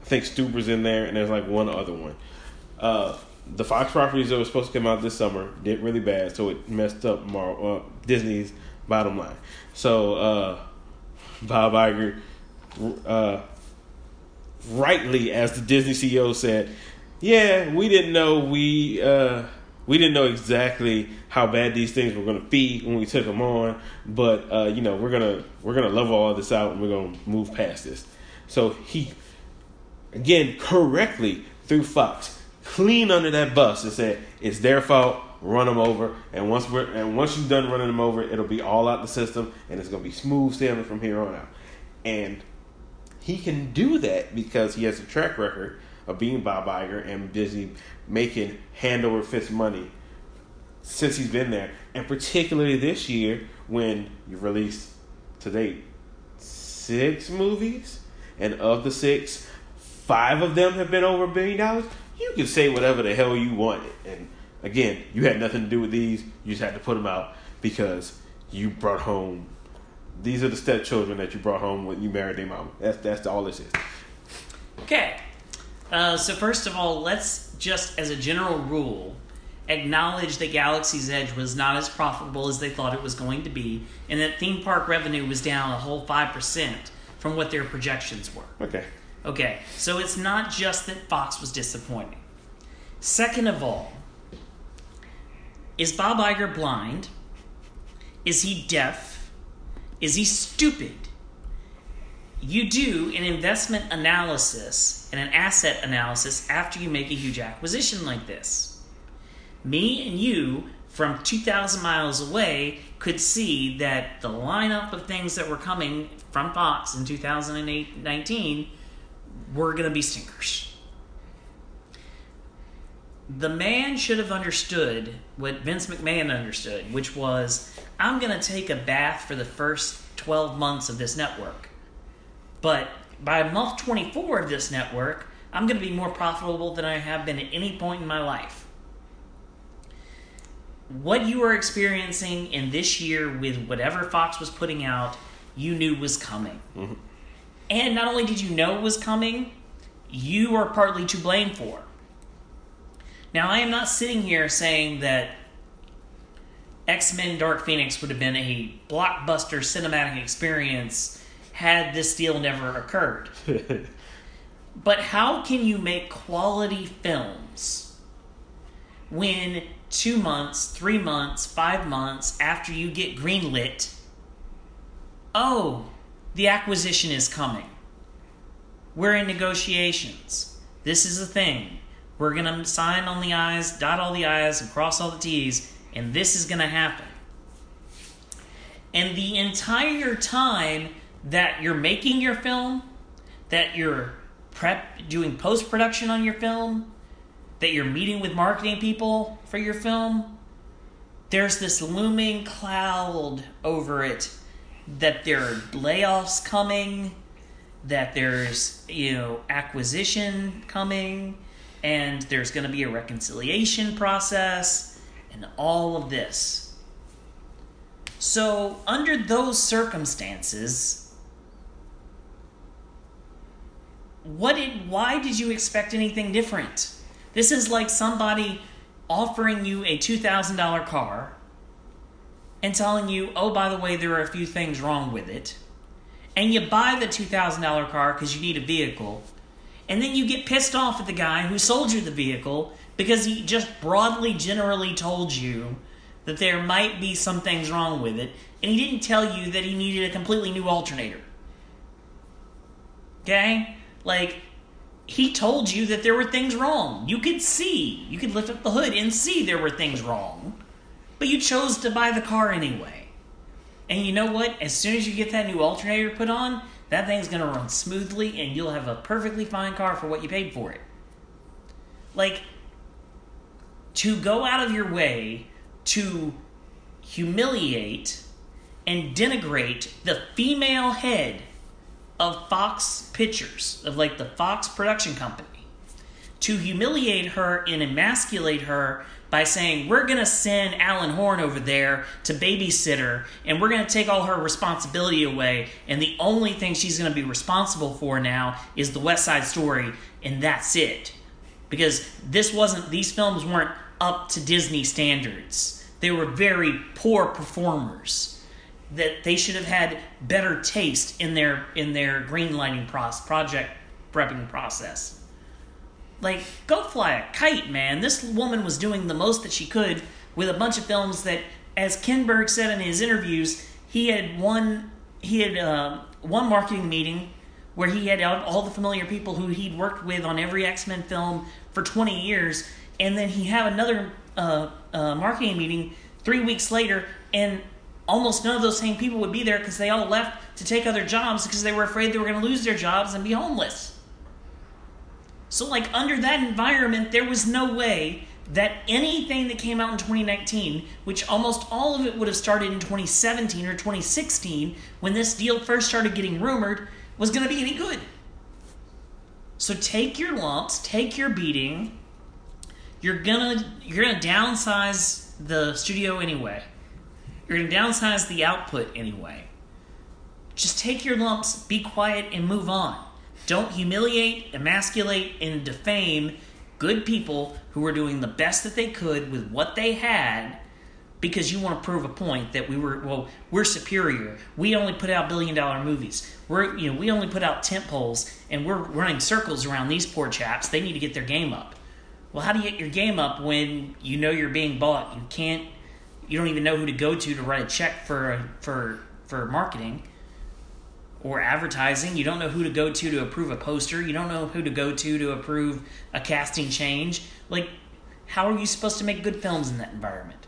think Stuber's in there, and there's like one other one. Uh, the Fox properties that were supposed to come out this summer did really bad, so it messed up Mar- uh, Disney's bottom line. So uh, Bob Iger, uh, rightly, as the Disney C E O said, "Yeah, we didn't know we uh, we didn't know exactly how bad these things were going to be when we took them on, but uh, you know we're gonna we're gonna level all this out and we're gonna move past this." So he, again, correctly threw Fox clean under that bus and said, "It's their fault. Run them over, and once we're and once you've done running them over, it'll be all out the system, and it's gonna be smooth sailing from here on out." And he can do that because he has a track record of being Bob Iger and Disney making hand over fist money since he's been there, and particularly this year when you released to date six movies, and of the six, five of them have been over a billion dollars. You can say whatever the hell you want. And again, you had nothing to do with these. You just had to put them out because you brought home. These are the stepchildren that you brought home when you married their mama. That's that's all this is. Okay. Uh, so first of all, let's just, as a general rule, acknowledge that Galaxy's Edge was not as profitable as they thought it was going to be, and that theme park revenue was down a whole five percent from what their projections were. Okay. Okay, so it's not just that Fox was disappointing. Second of all, is Bob Iger blind? Is he deaf? Is he stupid? You do an investment analysis and an asset analysis after you make a huge acquisition like this. Me and you, from two thousand miles away, could see that the lineup of things that were coming from Fox in two thousand nineteen were going to be stinkers. The man should have understood what Vince McMahon understood, which was, I'm going to take a bath for the first twelve months of this network. But by month twenty-four of this network, I'm going to be more profitable than I have been at any point in my life. What you are experiencing in this year with whatever Fox was putting out, you knew was coming. Mm-hmm. And not only did you know it was coming, you are partly to blame for. Now, I am not sitting here saying that X-Men Dark Phoenix would have been a blockbuster cinematic experience had this deal never occurred. But how can you make quality films when two months, three months, five months after you get greenlit, oh, the acquisition is coming. We're in negotiations. This is a thing. We're going to sign on the I's, dot all the I's, and cross all the T's, and this is going to happen. And the entire time that you're making your film, that you're prep doing post-production on your film, that you're meeting with marketing people for your film, there's this looming cloud over it that there are layoffs coming, that there's, you know, acquisition coming, and there's going to be a reconciliation process, and all of this. So, under those circumstances, what did, why did you expect anything different? This is like somebody offering you a two thousand dollars car and telling you, oh, by the way, there are a few things wrong with it. And you buy the two thousand dollars car because you need a vehicle. And then you get pissed off at the guy who sold you the vehicle because he just broadly, generally told you that there might be some things wrong with it. And he didn't tell you that he needed a completely new alternator. Okay? Like, he told you that there were things wrong. You could see. You could lift up the hood and see there were things wrong. But you chose to buy the car anyway. And you know what? As soon as you get that new alternator put on, that thing's going to run smoothly and you'll have a perfectly fine car for what you paid for it. Like, to go out of your way to humiliate and denigrate the female head of Fox Pictures, of like the Fox production company, to humiliate her and emasculate her by saying, we're going to send Alan Horn over there to babysit her, and we're going to take all her responsibility away, and the only thing she's going to be responsible for now is the West Side Story, and that's it. Because this wasn't, these films weren't up to Disney standards. They were very poor performers. That they should have had better taste in their in their greenlighting process, project prepping process. Like, go fly a kite, man. This woman was doing the most that she could with a bunch of films that, as Ken Berg said in his interviews, he had one he had uh, one marketing meeting where he had all the familiar people who he'd worked with on every X-Men film for twenty years, and then he had another uh, uh, marketing meeting three weeks later, and almost none of those same people would be there because they all left to take other jobs because they were afraid they were going to lose their jobs and be homeless. So, like, under that environment, there was no way that anything that came out in twenty nineteen, which almost all of it would have started in twenty seventeen or twenty sixteen, when this deal first started getting rumored, was going to be any good. So take your lumps, take your beating. You're gonna you're gonna downsize the studio anyway. You're going to downsize the output anyway. Just take your lumps, be quiet, and move on. Don't humiliate, emasculate, and defame good people who were doing the best that they could with what they had because you want to prove a point that we were, well, we're superior. We only put out billion-dollar movies. We're, you know, we only put out tentpoles, and we're running circles around these poor chaps. They need to get their game up. Well, how do you get your game up when you know you're being bought? You can't. You don't even know who to go to to write a check for for for marketing or advertising. You don't know who to go to to approve a poster. You don't know who to go to to approve a casting change. Like, how are you supposed to make good films in that environment?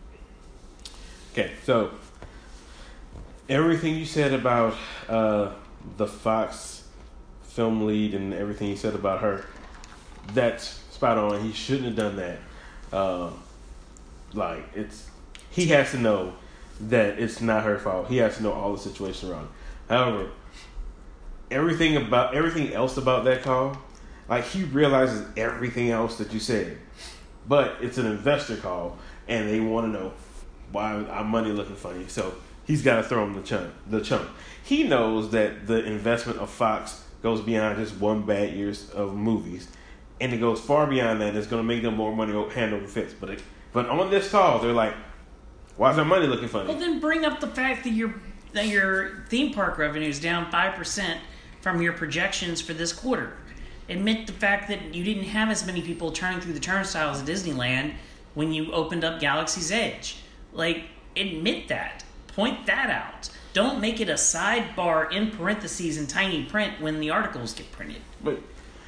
Okay, so everything you said about uh, the Fox film lead and everything you said about her, that's spot on. He shouldn't have done that. Uh, like, it's he has to know that it's not her fault. He has to know all the situation around. However, everything about everything else about that call, like, he realizes everything else that you said, but it's an investor call, and they want to know why our money looking funny. So he's got to throw him the chunk. The chunk. He knows that the investment of Fox goes beyond just one bad years of movies, and it goes far beyond that. It's going to make them more money hand over fist. But it, but on this call, they're like, why is our money looking funny? Well, then bring up the fact that your that your theme park revenue is down five percent from your projections for this quarter. Admit the fact that you didn't have as many people turning through the turnstiles at Disneyland when you opened up Galaxy's Edge. Like, admit that. Point that out. Don't make it a sidebar in parentheses in tiny print when the articles get printed. But,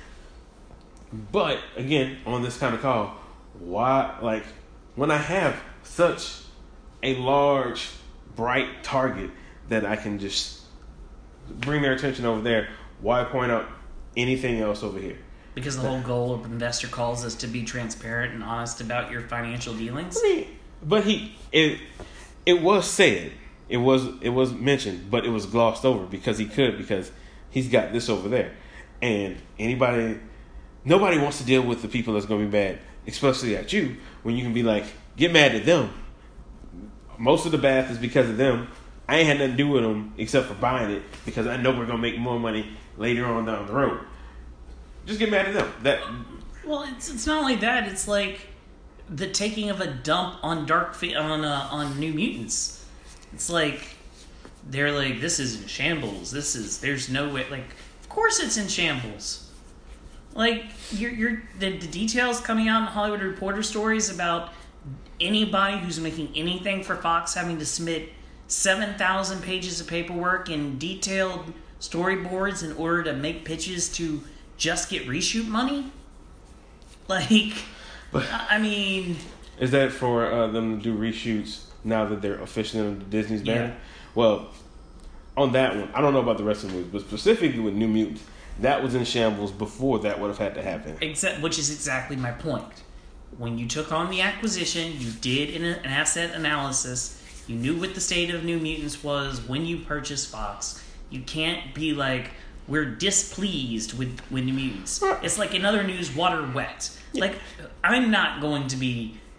but again, on this kind of call, why, like, when I have such a large, bright target that I can just bring their attention over there, why point out anything else over here? Because the whole goal of investor calls is to be transparent and honest about your financial dealings. I mean, but he, it, it was said, it was, it was mentioned, but it was glossed over because he could, because he's got this over there, and anybody, nobody wants to deal with the people that's going to be mad, especially at you, when you can be like, get mad at them. Most of the bath is because of them. I ain't had nothing to do with them except for buying it because I know we're gonna make more money later on down the road. Just get mad at them. That well, it's it's not only that. It's like the taking of a dump on Dark on uh, on New Mutants. It's like they're like, this is in shambles. This is there's no way. Like, of course it's in shambles. Like, you're you're the, the details coming out in Hollywood Reporter stories about anybody who's making anything for Fox having to submit seven thousand pages of paperwork and detailed storyboards in order to make pitches to just get reshoot money? Like, but, I mean... Is that for uh, them to do reshoots now that they're officially under Disney's banner? Yeah. Well, on that one, I don't know about the rest of the movies, but specifically with New Mutants, that was in shambles before that would have had to happen. Except, which is exactly my point. When you took on the acquisition, you did an asset analysis. You knew what the state of New Mutants was when you purchased Fox. You can't be like, we're displeased with, with New Mutants. It's like in other news, water wet. Like, I'm not going to be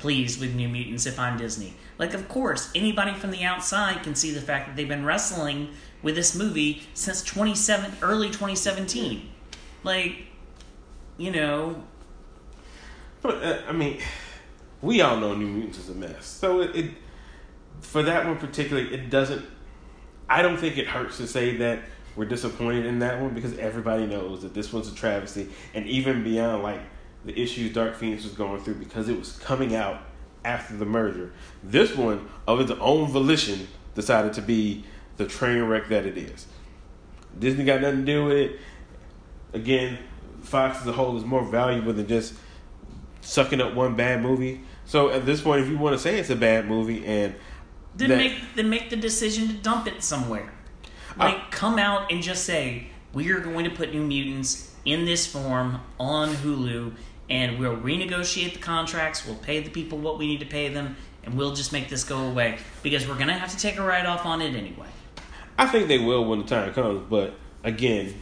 pleased with New Mutants if I'm Disney. Like, of course, anybody from the outside can see the fact that they've been wrestling with this movie since twenty-seven, early twenty seventeen. Like, you know... But, uh, I mean, we all know New Mutants is a mess. So, it, it for that one particularly, it doesn't... I don't think it hurts to say that we're disappointed in that one because everybody knows that this one's a travesty. And even beyond, like, the issues Dark Phoenix was going through because it was coming out after the merger. This one, of its own volition, decided to be the train wreck that it is. Disney got nothing to do with it. Again, Fox as a whole is more valuable than just sucking up one bad movie. So at this point, if you want to say it's a bad movie and then that, make then make the decision to dump it somewhere. Like, uh, come out and just say, we are going to put New Mutants in this form on Hulu, and we'll renegotiate the contracts, we'll pay the people what we need to pay them, and we'll just make this go away. Because we're going to have to take a write-off on it anyway. I think they will when the time comes, but again,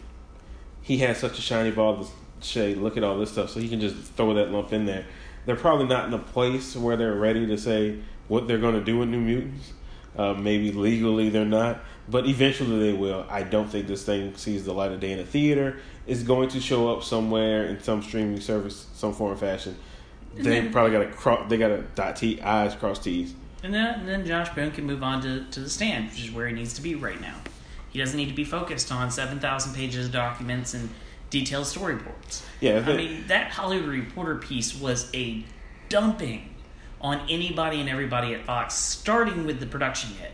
he has such a shiny ball to say, look at all this stuff, so he can just throw that lump in there. They're probably not in a place where they're ready to say what they're going to do with New Mutants. Uh, maybe legally they're not, but eventually they will. I don't think this thing sees the light of day in a theater. It's going to show up somewhere in some streaming service, some form or fashion. And they then, probably got to cross. They got to dot T I's, cross T's. And then, and then Josh Boone can move on to, to the stand, which is where he needs to be right now. He doesn't need to be focused on seven thousand pages of documents and detailed storyboards. Yeah, I mean, that Hollywood Reporter piece was a dumping on anybody and everybody at Fox, starting with the production head.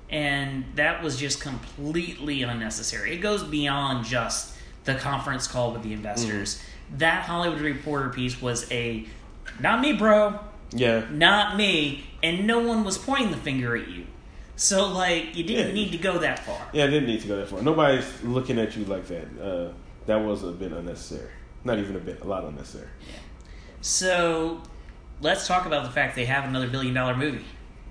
And that was just completely unnecessary. It goes beyond just the conference call with the investors. Mm. That Hollywood Reporter piece was a, not me, bro. Yeah. Not me. And no one was pointing the finger at you. So, like, you didn't yeah. need to go that far. Yeah, I didn't need to go that far. Nobody's looking at you like that. Uh, that was a bit unnecessary. Not even a bit, a lot unnecessary. Yeah. So, let's talk about the fact they have another billion dollar movie.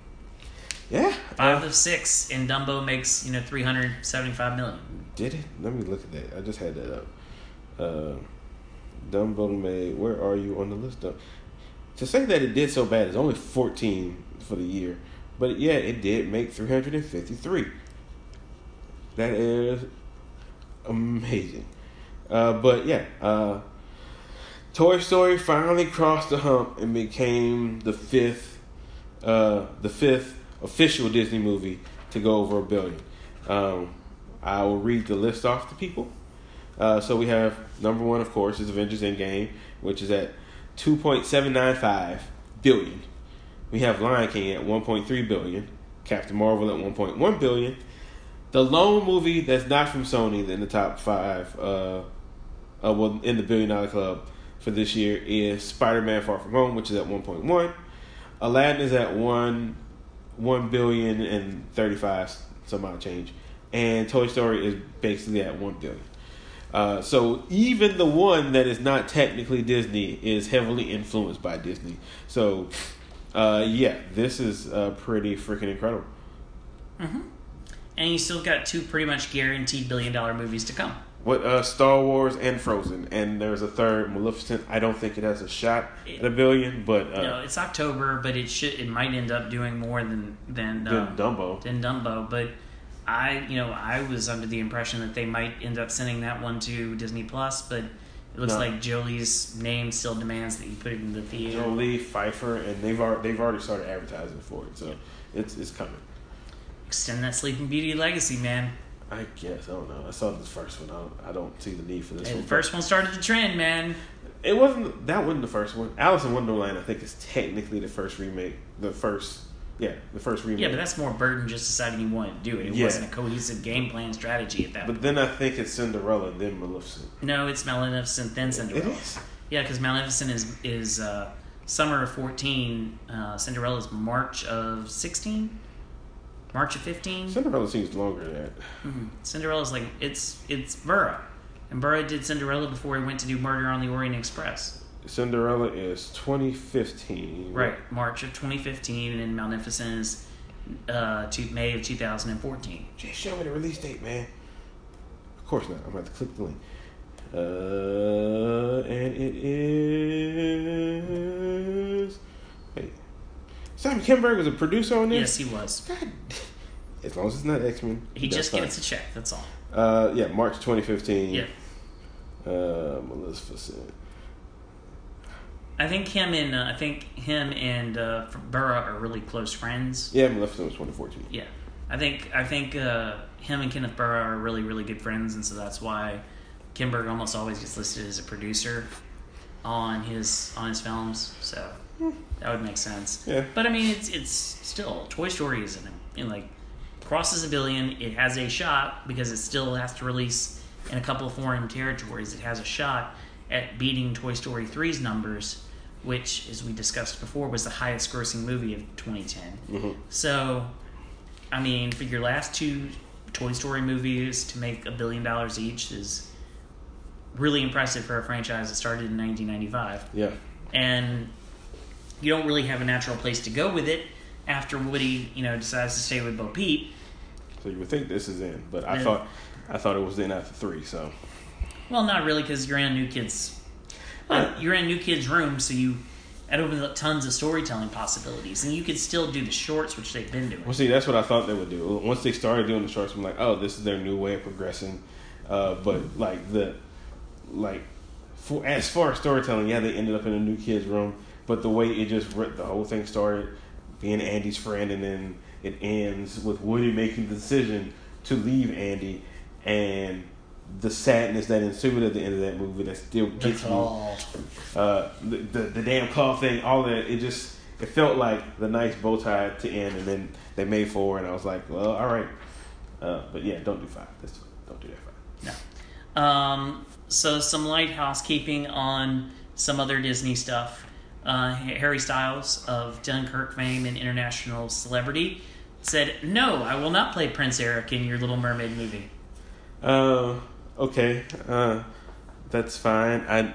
Yeah. Five uh, of six, and Dumbo makes, you know, three hundred seventy-five million. Did it? Let me look at that. I just had that up. Uh, Dumbo made, where are you on the list? Of, to say that it did so bad is only fourteen for the year. But yeah, it did make three hundred fifty-three. That is amazing. Uh, but yeah, uh, Toy Story finally crossed the hump and became the fifth, uh, the fifth official Disney movie to go over a billion. Um, I will read the list off to people. Uh, so we have number one, of course, is Avengers Endgame, which is at two point seven nine five billion. We have Lion King at one point three billion. Captain Marvel at one point one billion. The lone movie that's not from Sony in the top five, uh, uh, well, in the billion dollar club for this year is Spider-Man: Far From Home, which is at one point one. Aladdin is at one one billion and thirty-five some odd change, and Toy Story is basically at one billion. Uh, so even the one that is not technically Disney is heavily influenced by Disney. So uh, yeah, this is uh, pretty freaking incredible. Mm-hmm. And you still got two pretty much guaranteed billion dollar movies to come. What uh, Star Wars and Frozen, and there's a third, Maleficent. I don't think it has a shot at a billion, but uh, no, it's October, but it should it might end up doing more than than than um, Dumbo. Than Dumbo, but I you know I was under the impression that they might end up sending that one to Disney Plus, but it looks no. like Jolie's name still demands that you put it in the theater. Jolie, Pfeiffer, and they've already, they've already started advertising for it, so it's it's coming. Extend that Sleeping Beauty legacy, man. I guess. I don't know. I saw this first one. I don't, I don't see the need for this hey, one. The first one started the trend, man. It wasn't. That wasn't the first one. Alice in Wonderland, I think, is technically the first remake. The first, yeah, the first remake. Yeah, but that's more burden just deciding you wanted to do it. It yeah. wasn't a cohesive game plan strategy at that but point. But then I think it's Cinderella, then Maleficent. No, it's Maleficent, then Cinderella. It is? Yeah, because Maleficent is, is uh, summer of fourteen. Uh, Cinderella is March of sixteen? March of fifteen? Cinderella seems longer than that. Mm-hmm. Cinderella's like, it's it's Burra. And Burra did Cinderella before he went to do Murder on the Orient Express. Cinderella is twenty fifteen. Right, March of twenty fifteen, and then Maleficent is uh, to May of two thousand fourteen. Just show me the release date, man. Of course not. I'm going to have to click the link. Uh, and it is... Wait. Simon Kinberg was a producer on this? Yes, he was. God, as long as it's not X-Men. He just gets a check, that's all. Uh, yeah, March twenty fifteen. Yeah. Uh, Maleficent. I think him and uh, I think him and uh, Burra are really close friends. Yeah, Maleficent was twenty fourteen. Yeah, I think I think uh, him and Kenneth Burra are really really good friends, and so that's why Kinberg almost always gets listed as a producer on his on his films. So hmm. that would make sense. Yeah. But I mean, it's it's still Toy Story is in, in like crosses a billion. It has a shot because it still has to release in a couple of foreign territories. It has a shot at beating Toy Story three's numbers, which, as we discussed before, was the highest grossing movie of twenty ten. Mm-hmm. So, I mean, for your last two Toy Story movies to make a billion dollars each is really impressive for a franchise that started in nineteen ninety-five. Yeah. And you don't really have a natural place to go with it after Woody, you know, decides to stay with Bo Peep. So you would think this is in, but I and, thought I thought it was in after three, so. Well, not really, because you're in a new kid's uh, you're in a new kid's room, so you that opens up tons of storytelling possibilities, and you could still do the shorts, which they've been doing. Well, see, that's what I thought they would do. Once they started doing the shorts, I'm like, oh, this is their new way of progressing. Uh, but like the like for as far as storytelling, yeah, they ended up in a new kid's room, but the way it just the whole thing started being Andy's friend, and then it ends with Woody making the decision to leave Andy, and the sadness that ensued at the end of that movie that still gets me. Uh, the, the the damn claw thing, all that, it just it felt like the nice bow tie to end, and then they made four, and I was like, well, all right, uh, but yeah, don't do five. That's, don't do that five. No. Um. So some light housekeeping on some other Disney stuff. Uh, Harry Styles of Dunkirk fame and international celebrity said, "No, I will not play Prince Eric in your Little Mermaid movie." Uh, okay, uh, that's fine. I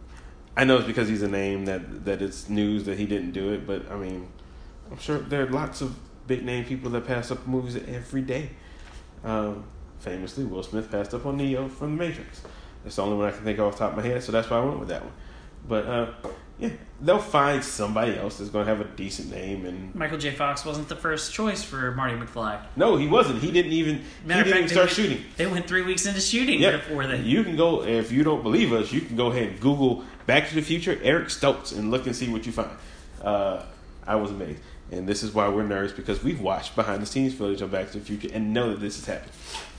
I know it's because he's a name that that it's news that he didn't do it, but I mean, I'm sure there are lots of big name people that pass up movies every day. Um, famously, Will Smith passed up on Neo from The Matrix. That's the only one I can think of off the top of my head, so that's why I went with that one. But uh, yeah, they'll find somebody else that's going to have a decent name. And Michael J. Fox wasn't the first choice for Marty McFly. No, he wasn't. He didn't even. Matter he didn't fact, even start they shooting. Went, they went three weeks into shooting yeah. before they. You can go if you don't believe us. You can go ahead and Google Back to the Future Eric Stoltz and look and see what you find. Uh, I was amazed, and this is why we're nerds, because we've watched behind the scenes footage of Back to the Future and know that this has happened.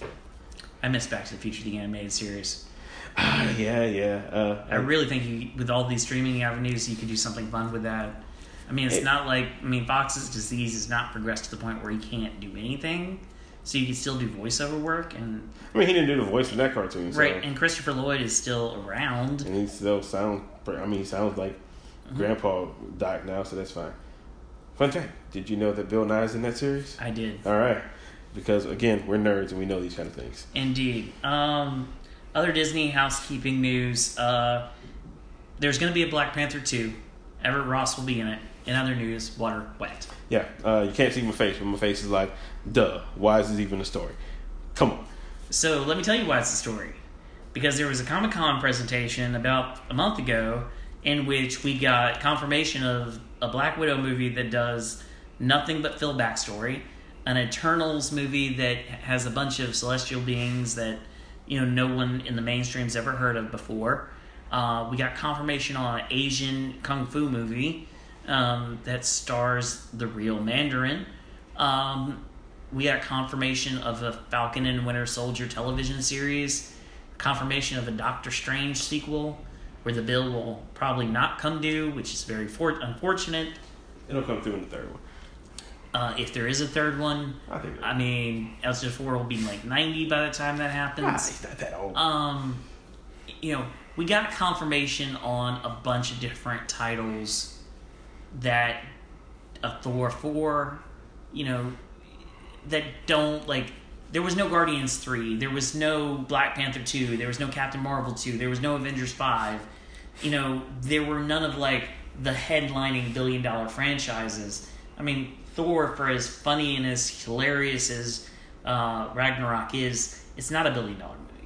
I miss Back to the Future, the animated series. Ah, yeah, yeah. Uh, I really think you, with all these streaming avenues, you could do something fun with that. I mean, it's it, not like I mean, Fox's disease has not progressed to the point where he can't do anything, so you can still do voiceover work. And I mean, he didn't do the voice in that cartoon, so. Right? And Christopher Lloyd is still around, and he still sounds. I mean, he sounds like mm-hmm. Grandpa Doc now, so that's fine. Fun fact: did you know that Bill Nye's in that series? I did. All right, because again, we're nerds and we know these kind of things. Indeed. Um. Other Disney housekeeping news. Uh, there's going to be a Black Panther two. Everett Ross will be in it. In other news, water wet. Yeah, uh, you can't see my face, but my face is like, duh, why is this even a story? Come on. So let me tell you why it's a story. Because there was a Comic-Con presentation about a month ago in which we got confirmation of a Black Widow movie that does nothing but fill backstory, an Eternals movie that has a bunch of celestial beings that you know, no one in the mainstream's ever heard of before. Uh, we got confirmation on an Asian kung fu movie um, that stars the real Mandarin. Um, we got confirmation of a Falcon and Winter Soldier television series. Confirmation of a Doctor Strange sequel, where the bill will probably not come due, which is very for- unfortunate. It'll come through in the third one. Uh, if there is a third one, I, think I mean, L C four will be like ninety by the time that happens. Ah, he's not that old. Um, you know, we got confirmation on a bunch of different titles that a Thor four, you know, that don't like. There was no Guardians three. There was no Black Panther two. There was no Captain Marvel two. There was no Avengers five. You know, there were none of like the headlining billion dollar franchises. I mean, Thor, for as funny and as hilarious as uh, Ragnarok is, it's not a billion dollar movie.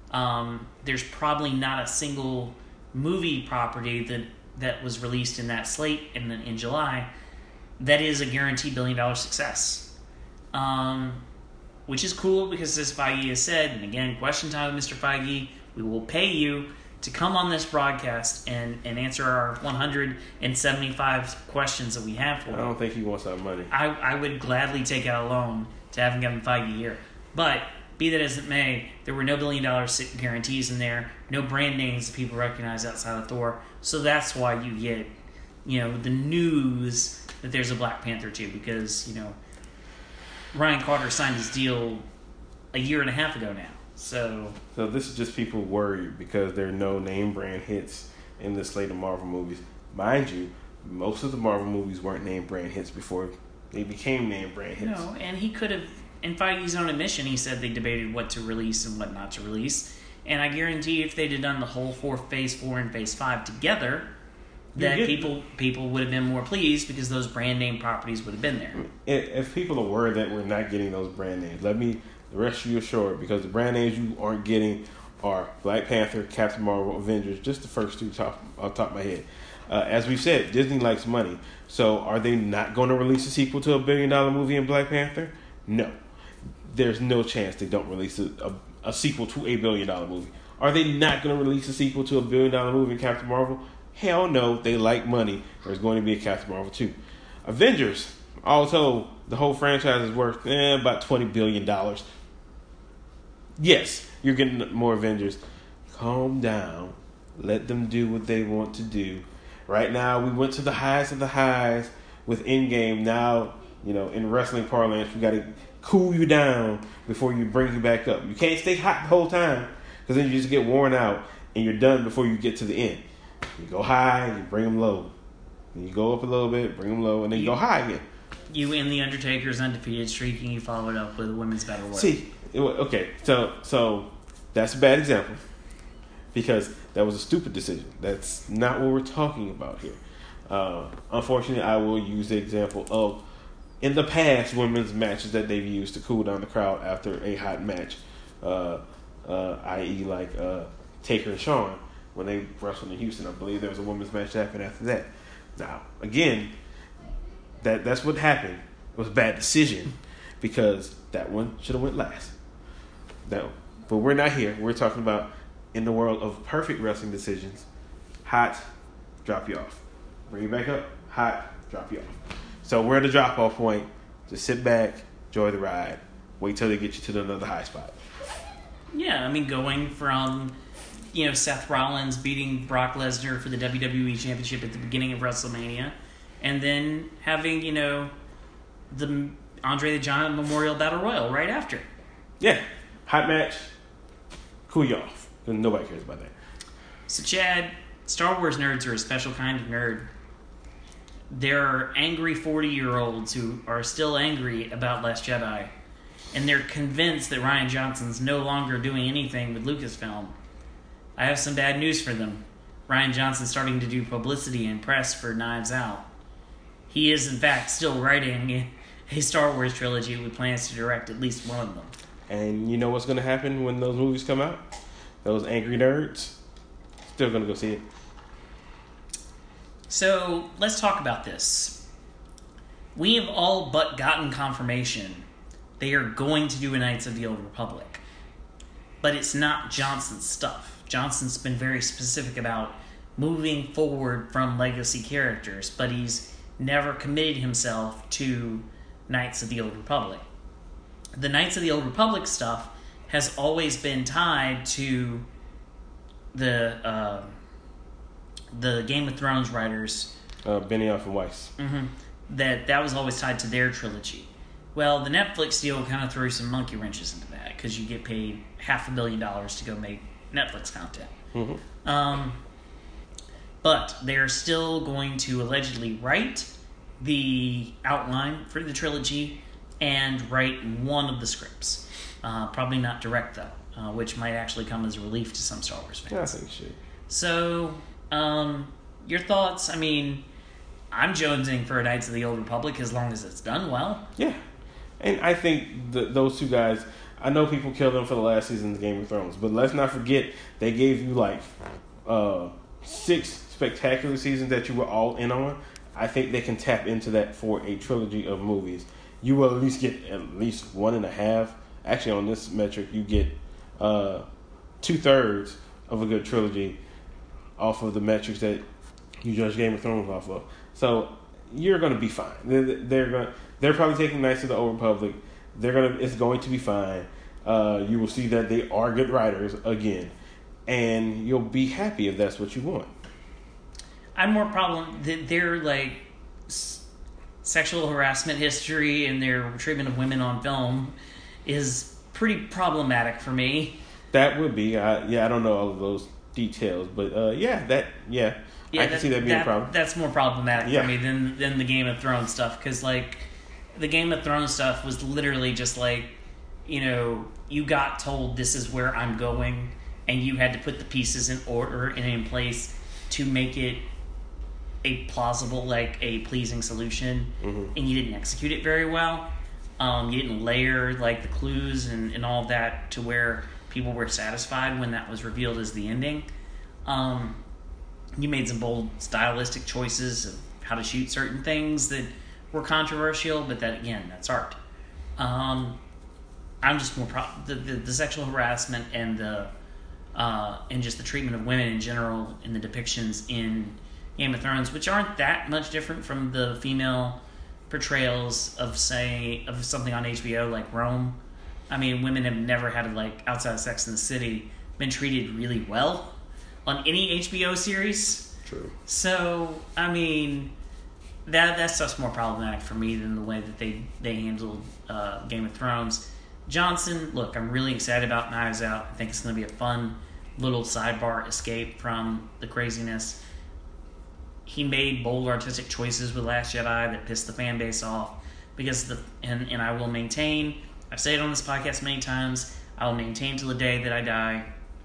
Um, there's probably not a single movie property that, that was released in that slate in in July that is a guaranteed billion dollar success. Um, which is cool because, as Feige has said, and again, question time with Mister Feige, we will pay you to come on this broadcast and, and answer our one hundred seventy-five questions that we have for you. I don't think he wants our money. I, I would gladly take out a loan to have Kevin Feige here. But, be that as it may, there were no billion dollar guarantees in there, no brand names that people recognize outside of Thor. So that's why you get, you know, the news that there's a Black Panther two, because, you know, Ryan Carter signed his deal a year and a half ago now. So So this is just people worried because there are no name brand hits in this slate of Marvel movies. Mind you, most of the Marvel movies weren't name brand hits before they became name brand hits. no, and he could have, in Feige's own admission, he said they debated what to release and what not to release. And I guarantee if they'd have done the whole four phase four and phase five together, that get- people people would have been more pleased because those brand name properties would have been there. If, if people are worried that we're not getting those brand names, let me rest you assured, because the brand names you aren't getting are Black Panther, Captain Marvel, Avengers, just the first two top off the top of my head. Uh, as we've said, Disney likes money. So are they not going to release a sequel to a billion dollar movie in Black Panther? No. There's no chance they don't release a, a, a sequel to a billion dollar movie. Are they not going to release a sequel to a billion dollar movie in Captain Marvel? Hell no. They like money. There's going to be a Captain Marvel two. Avengers, all told, the whole franchise is worth eh, about twenty billion dollars. Yes, you're getting more Avengers. Calm down. Let them do what they want to do. Right now, we went to the highest of the highs with Endgame. Now, you know, in wrestling parlance, we got to cool you down before you bring you back up. You can't stay hot the whole time because then you just get worn out and you're done before you get to the end. You go high, you bring them low. Then you go up a little bit, bring them low, and then you, you go high again. You end the Undertaker's undefeated streak and you follow it up with a women's battle royal. See, it, okay, so so that's a bad example because that was a stupid decision. That's not what we're talking about here. Uh, unfortunately, I will use the example of in the past women's matches that they've used to cool down the crowd after a hot match, uh, uh, that is, like uh, Taker and Shawn when they wrestled in Houston. I believe there was a women's match that happened after that. Now, again, that that's what happened. It was a bad decision because that one should have went last. No, but we're not here. We're talking about in the world of perfect wrestling decisions. Hot, drop you off. Bring you back up. Hot, drop you off. So we're at a drop off point. Just sit back, enjoy the ride. Wait till they get you to another high spot. Yeah, I mean, going from, you know, Seth Rollins beating Brock Lesnar for the W W E Championship at the beginning of WrestleMania, and then having, you know, the Andre the Giant Memorial Battle Royal right after. Yeah, hot match, cool you off. Nobody cares about that. So, Chad, Star Wars nerds are a special kind of nerd. There are angry forty-year-olds who are still angry about Last Jedi, and they're convinced that Rian Johnson's no longer doing anything with Lucasfilm. I have some bad news for them. Rian Johnson's starting to do publicity and press for Knives Out. He is, in fact, still writing a Star Wars trilogy with plans to direct at least one of them. And you know what's going to happen when those movies come out? Those angry nerds still going to go see it. So, let's talk about this. We have all but gotten confirmation they are going to do a Knights of the Old Republic. But it's not Johnson's stuff. Johnson's been very specific about moving forward from legacy characters, but he's never committed himself to Knights of the Old Republic. The Knights of the Old Republic stuff has always been tied to the uh, the Game of Thrones writers. Uh, Benioff and Weiss. Mm-hmm, that that was always tied to their trilogy. Well, the Netflix deal kind of threw some monkey wrenches into that because you get paid half a billion dollars to go make Netflix content. Mm-hmm. Um, but they're still going to allegedly write the outline for the trilogy and write one of the scripts. Uh, probably not direct, though, uh, which might actually come as a relief to some Star Wars fans. Yeah, I think shit. So, um, your thoughts? I mean, I'm jonesing for a Knights of the Old Republic as long as it's done well. Yeah. And I think the, those two guys, I know people killed them for the last season of Game of Thrones, but let's not forget they gave you like uh, six spectacular seasons that you were all in on. I think they can tap into that for a trilogy of movies. You will at least get at least one and a half. Actually, on this metric, you get uh, two thirds of a good trilogy off of the metrics that you judge Game of Thrones off of. So you're going to be fine. They're, they're going. They're probably taking Knights of the Old Republic. They're gonna. It's going to be fine. Uh, you will see that they are good writers again, and you'll be happy if that's what you want. I'm more problem. Their like s- sexual harassment history and their treatment of women on film is pretty problematic for me. That would be. I, yeah, I don't know all of those details, but uh, yeah, that yeah, yeah I can that, see that being that, a problem. That's more problematic yeah. for me than than the Game of Thrones stuff, because like the Game of Thrones stuff was literally just like, you know, you got told this is where I'm going, and you had to put the pieces in order and in place to make it a plausible, like a pleasing solution, mm-hmm. and you didn't execute it very well. Um, you didn't layer like the clues and, and all that to where people were satisfied when that was revealed as the ending. Um, you made some bold stylistic choices of how to shoot certain things that were controversial, but that again, that's art. Um, I'm just more pro- the, the the sexual harassment and the uh, and just the treatment of women in general in the depictions in Game of Thrones, which aren't that much different from the female portrayals of say of something on H B O like Rome. I mean, women have never had like outside of Sex and the City been treated really well on any H B O series. True. So I mean, that that stuff's more problematic for me than the way that they they handled uh, Game of Thrones. Johnson, look, I'm really excited about Knives Out. I think it's going to be a fun little sidebar escape from the craziness. He made bold artistic choices with Last Jedi that pissed the fan base off because the and, and I will maintain, I've said it on this podcast many times, I will maintain till the day that I die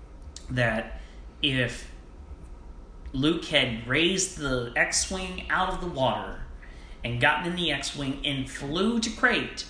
that if Luke had raised the X-Wing out of the water and gotten in the X-Wing and flew to Crate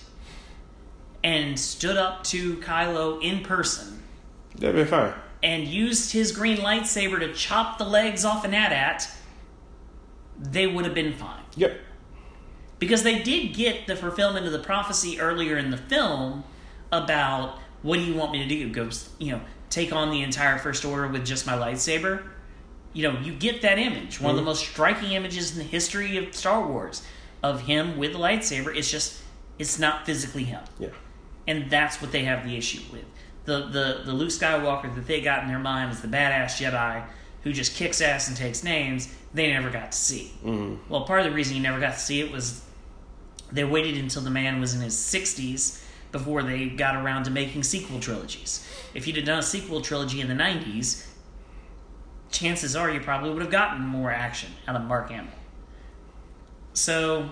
and stood up to Kylo in person, that'd be fine, and used his green lightsaber to chop the legs off an A T A T, they would have been fine. Yep. Because they did get the fulfillment of the prophecy earlier in the film about, what do you want me to do? Go, you know, take on the entire First Order with just my lightsaber? You know, you get that image. One mm-hmm. of the most striking images in the history of Star Wars of him with the lightsaber. It's just, it's not physically him. Yeah. And that's what they have the issue with. The, the, the Luke Skywalker that they got in their mind is the badass Jedi who just kicks ass and takes names, they never got to see. Mm-hmm. Well, part of the reason you never got to see it was they waited until the man was in his sixties before they got around to making sequel trilogies. If you'd have done a sequel trilogy in the nineties, chances are you probably would have gotten more action out of Mark Hamill. So,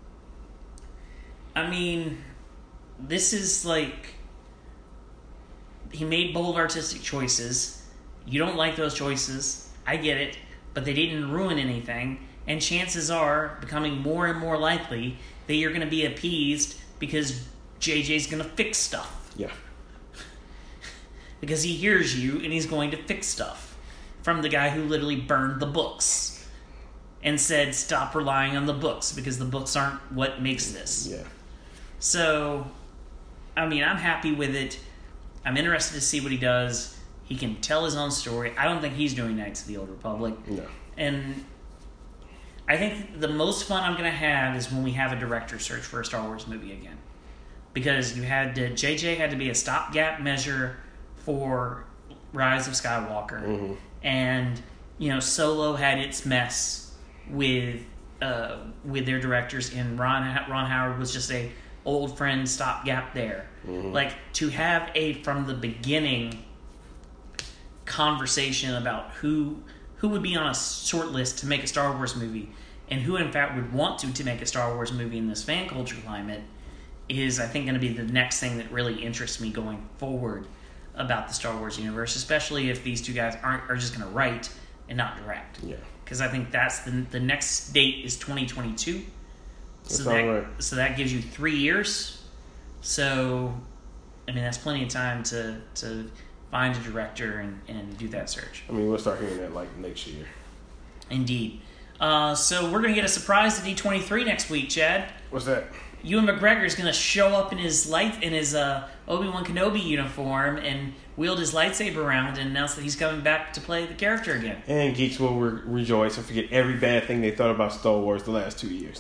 I mean, this is like, he made bold artistic choices. You don't like those choices. I get it. But they didn't ruin anything. And chances are, becoming more and more likely, that you're going to be appeased because J J's going to fix stuff. Yeah. Because he hears you and he's going to fix stuff. From the guy who literally burned the books. And said, stop relying on the books because the books aren't what makes this. Yeah. So, I mean, I'm happy with it. I'm interested to see what he does. He can tell his own story. I don't think he's doing Knights of the Old Republic. No. And I think the most fun I'm going to have is when we have a director search for a Star Wars movie again. Because you had to, J J had to be a stopgap measure for Rise of Skywalker. Mm-hmm. And, you know, Solo had its mess with uh, with their directors, and Ron Ron Howard was just a old friend stopgap there. Mm-hmm. Like, to have a, from the beginning, conversation about who who would be on a short list to make a Star Wars movie and who in fact would want to to make a Star Wars movie in this fan culture climate is, I think, going to be the next thing that really interests me going forward about the Star Wars universe, especially if these two guys aren't are just going to write and not direct. Yeah. Because I think that's the the next date is twenty twenty-two. So that, that right. so that gives you three years. So, I mean, that's plenty of time to to find a director and, and do that search. I mean, we'll start hearing that like next year. Indeed. Uh, so we're gonna get a surprise at D twenty-three next week, Chad. What's that? Ewan McGregor's gonna show up in his light in his uh, Obi-Wan Kenobi uniform and wield his lightsaber around and announce that he's coming back to play the character again. And geeks will re- rejoice and forget every bad thing they thought about Star Wars the last two years.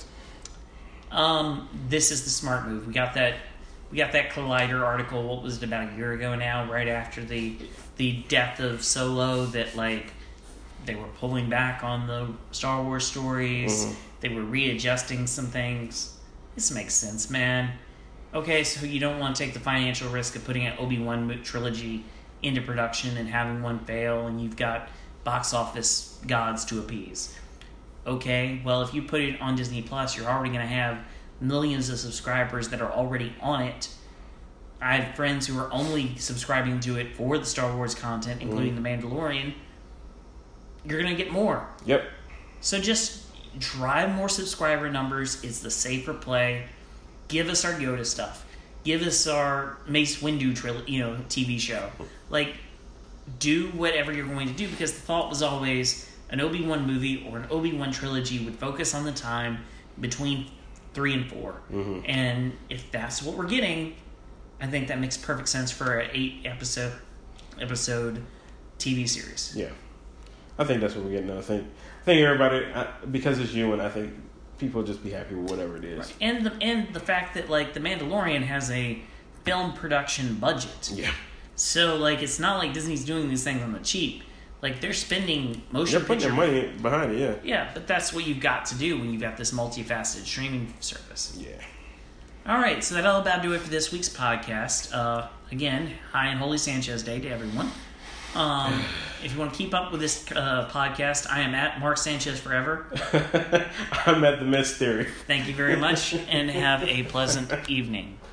Um, this is the smart move. We got that. We got that Collider article. What was it, about a year ago now? Right after the the death of Solo, that like they were pulling back on the Star Wars stories. Mm-hmm. They were readjusting some things. This makes sense, man. Okay, so you don't want to take the financial risk of putting an Obi-Wan trilogy into production and having one fail, and you've got box office gods to appease. Okay, well, if you put it on Disney Plus, you're already going to have millions of subscribers that are already on it. I have friends who are only subscribing to it for the Star Wars content, including mm. The Mandalorian. You're going to get more. Yep. So just drive more subscriber numbers. It's the safer play. Give us our Yoda stuff. Give us our Mace Windu tri- you know, T V show. Like, do whatever you're going to do, because the thought was always an Obi-Wan movie or an Obi-Wan trilogy would focus on the time between three and four. Mm-hmm. And if that's what we're getting, I think that makes perfect sense for an eight episode episode T V series. Yeah. I think that's what we're getting. I think I think everybody, I, because it's you, and I think people just be happy with whatever it is. Right. And the and the fact that like The Mandalorian has a film production budget. Yeah. So like it's not like Disney's doing these things on the cheap. Like they're spending motion They're putting picture their money behind it, yeah. Yeah, but that's what you've got to do when you've got this multifaceted streaming service. Yeah. All right, so that'll about do it for this week's podcast. Uh, again, hi and Holy Sanchez Day to everyone. Um, if you want to keep up with this uh, podcast, I am at Mark Sanchez Forever. I'm at the Mist Theory. Thank you very much, and have a pleasant evening.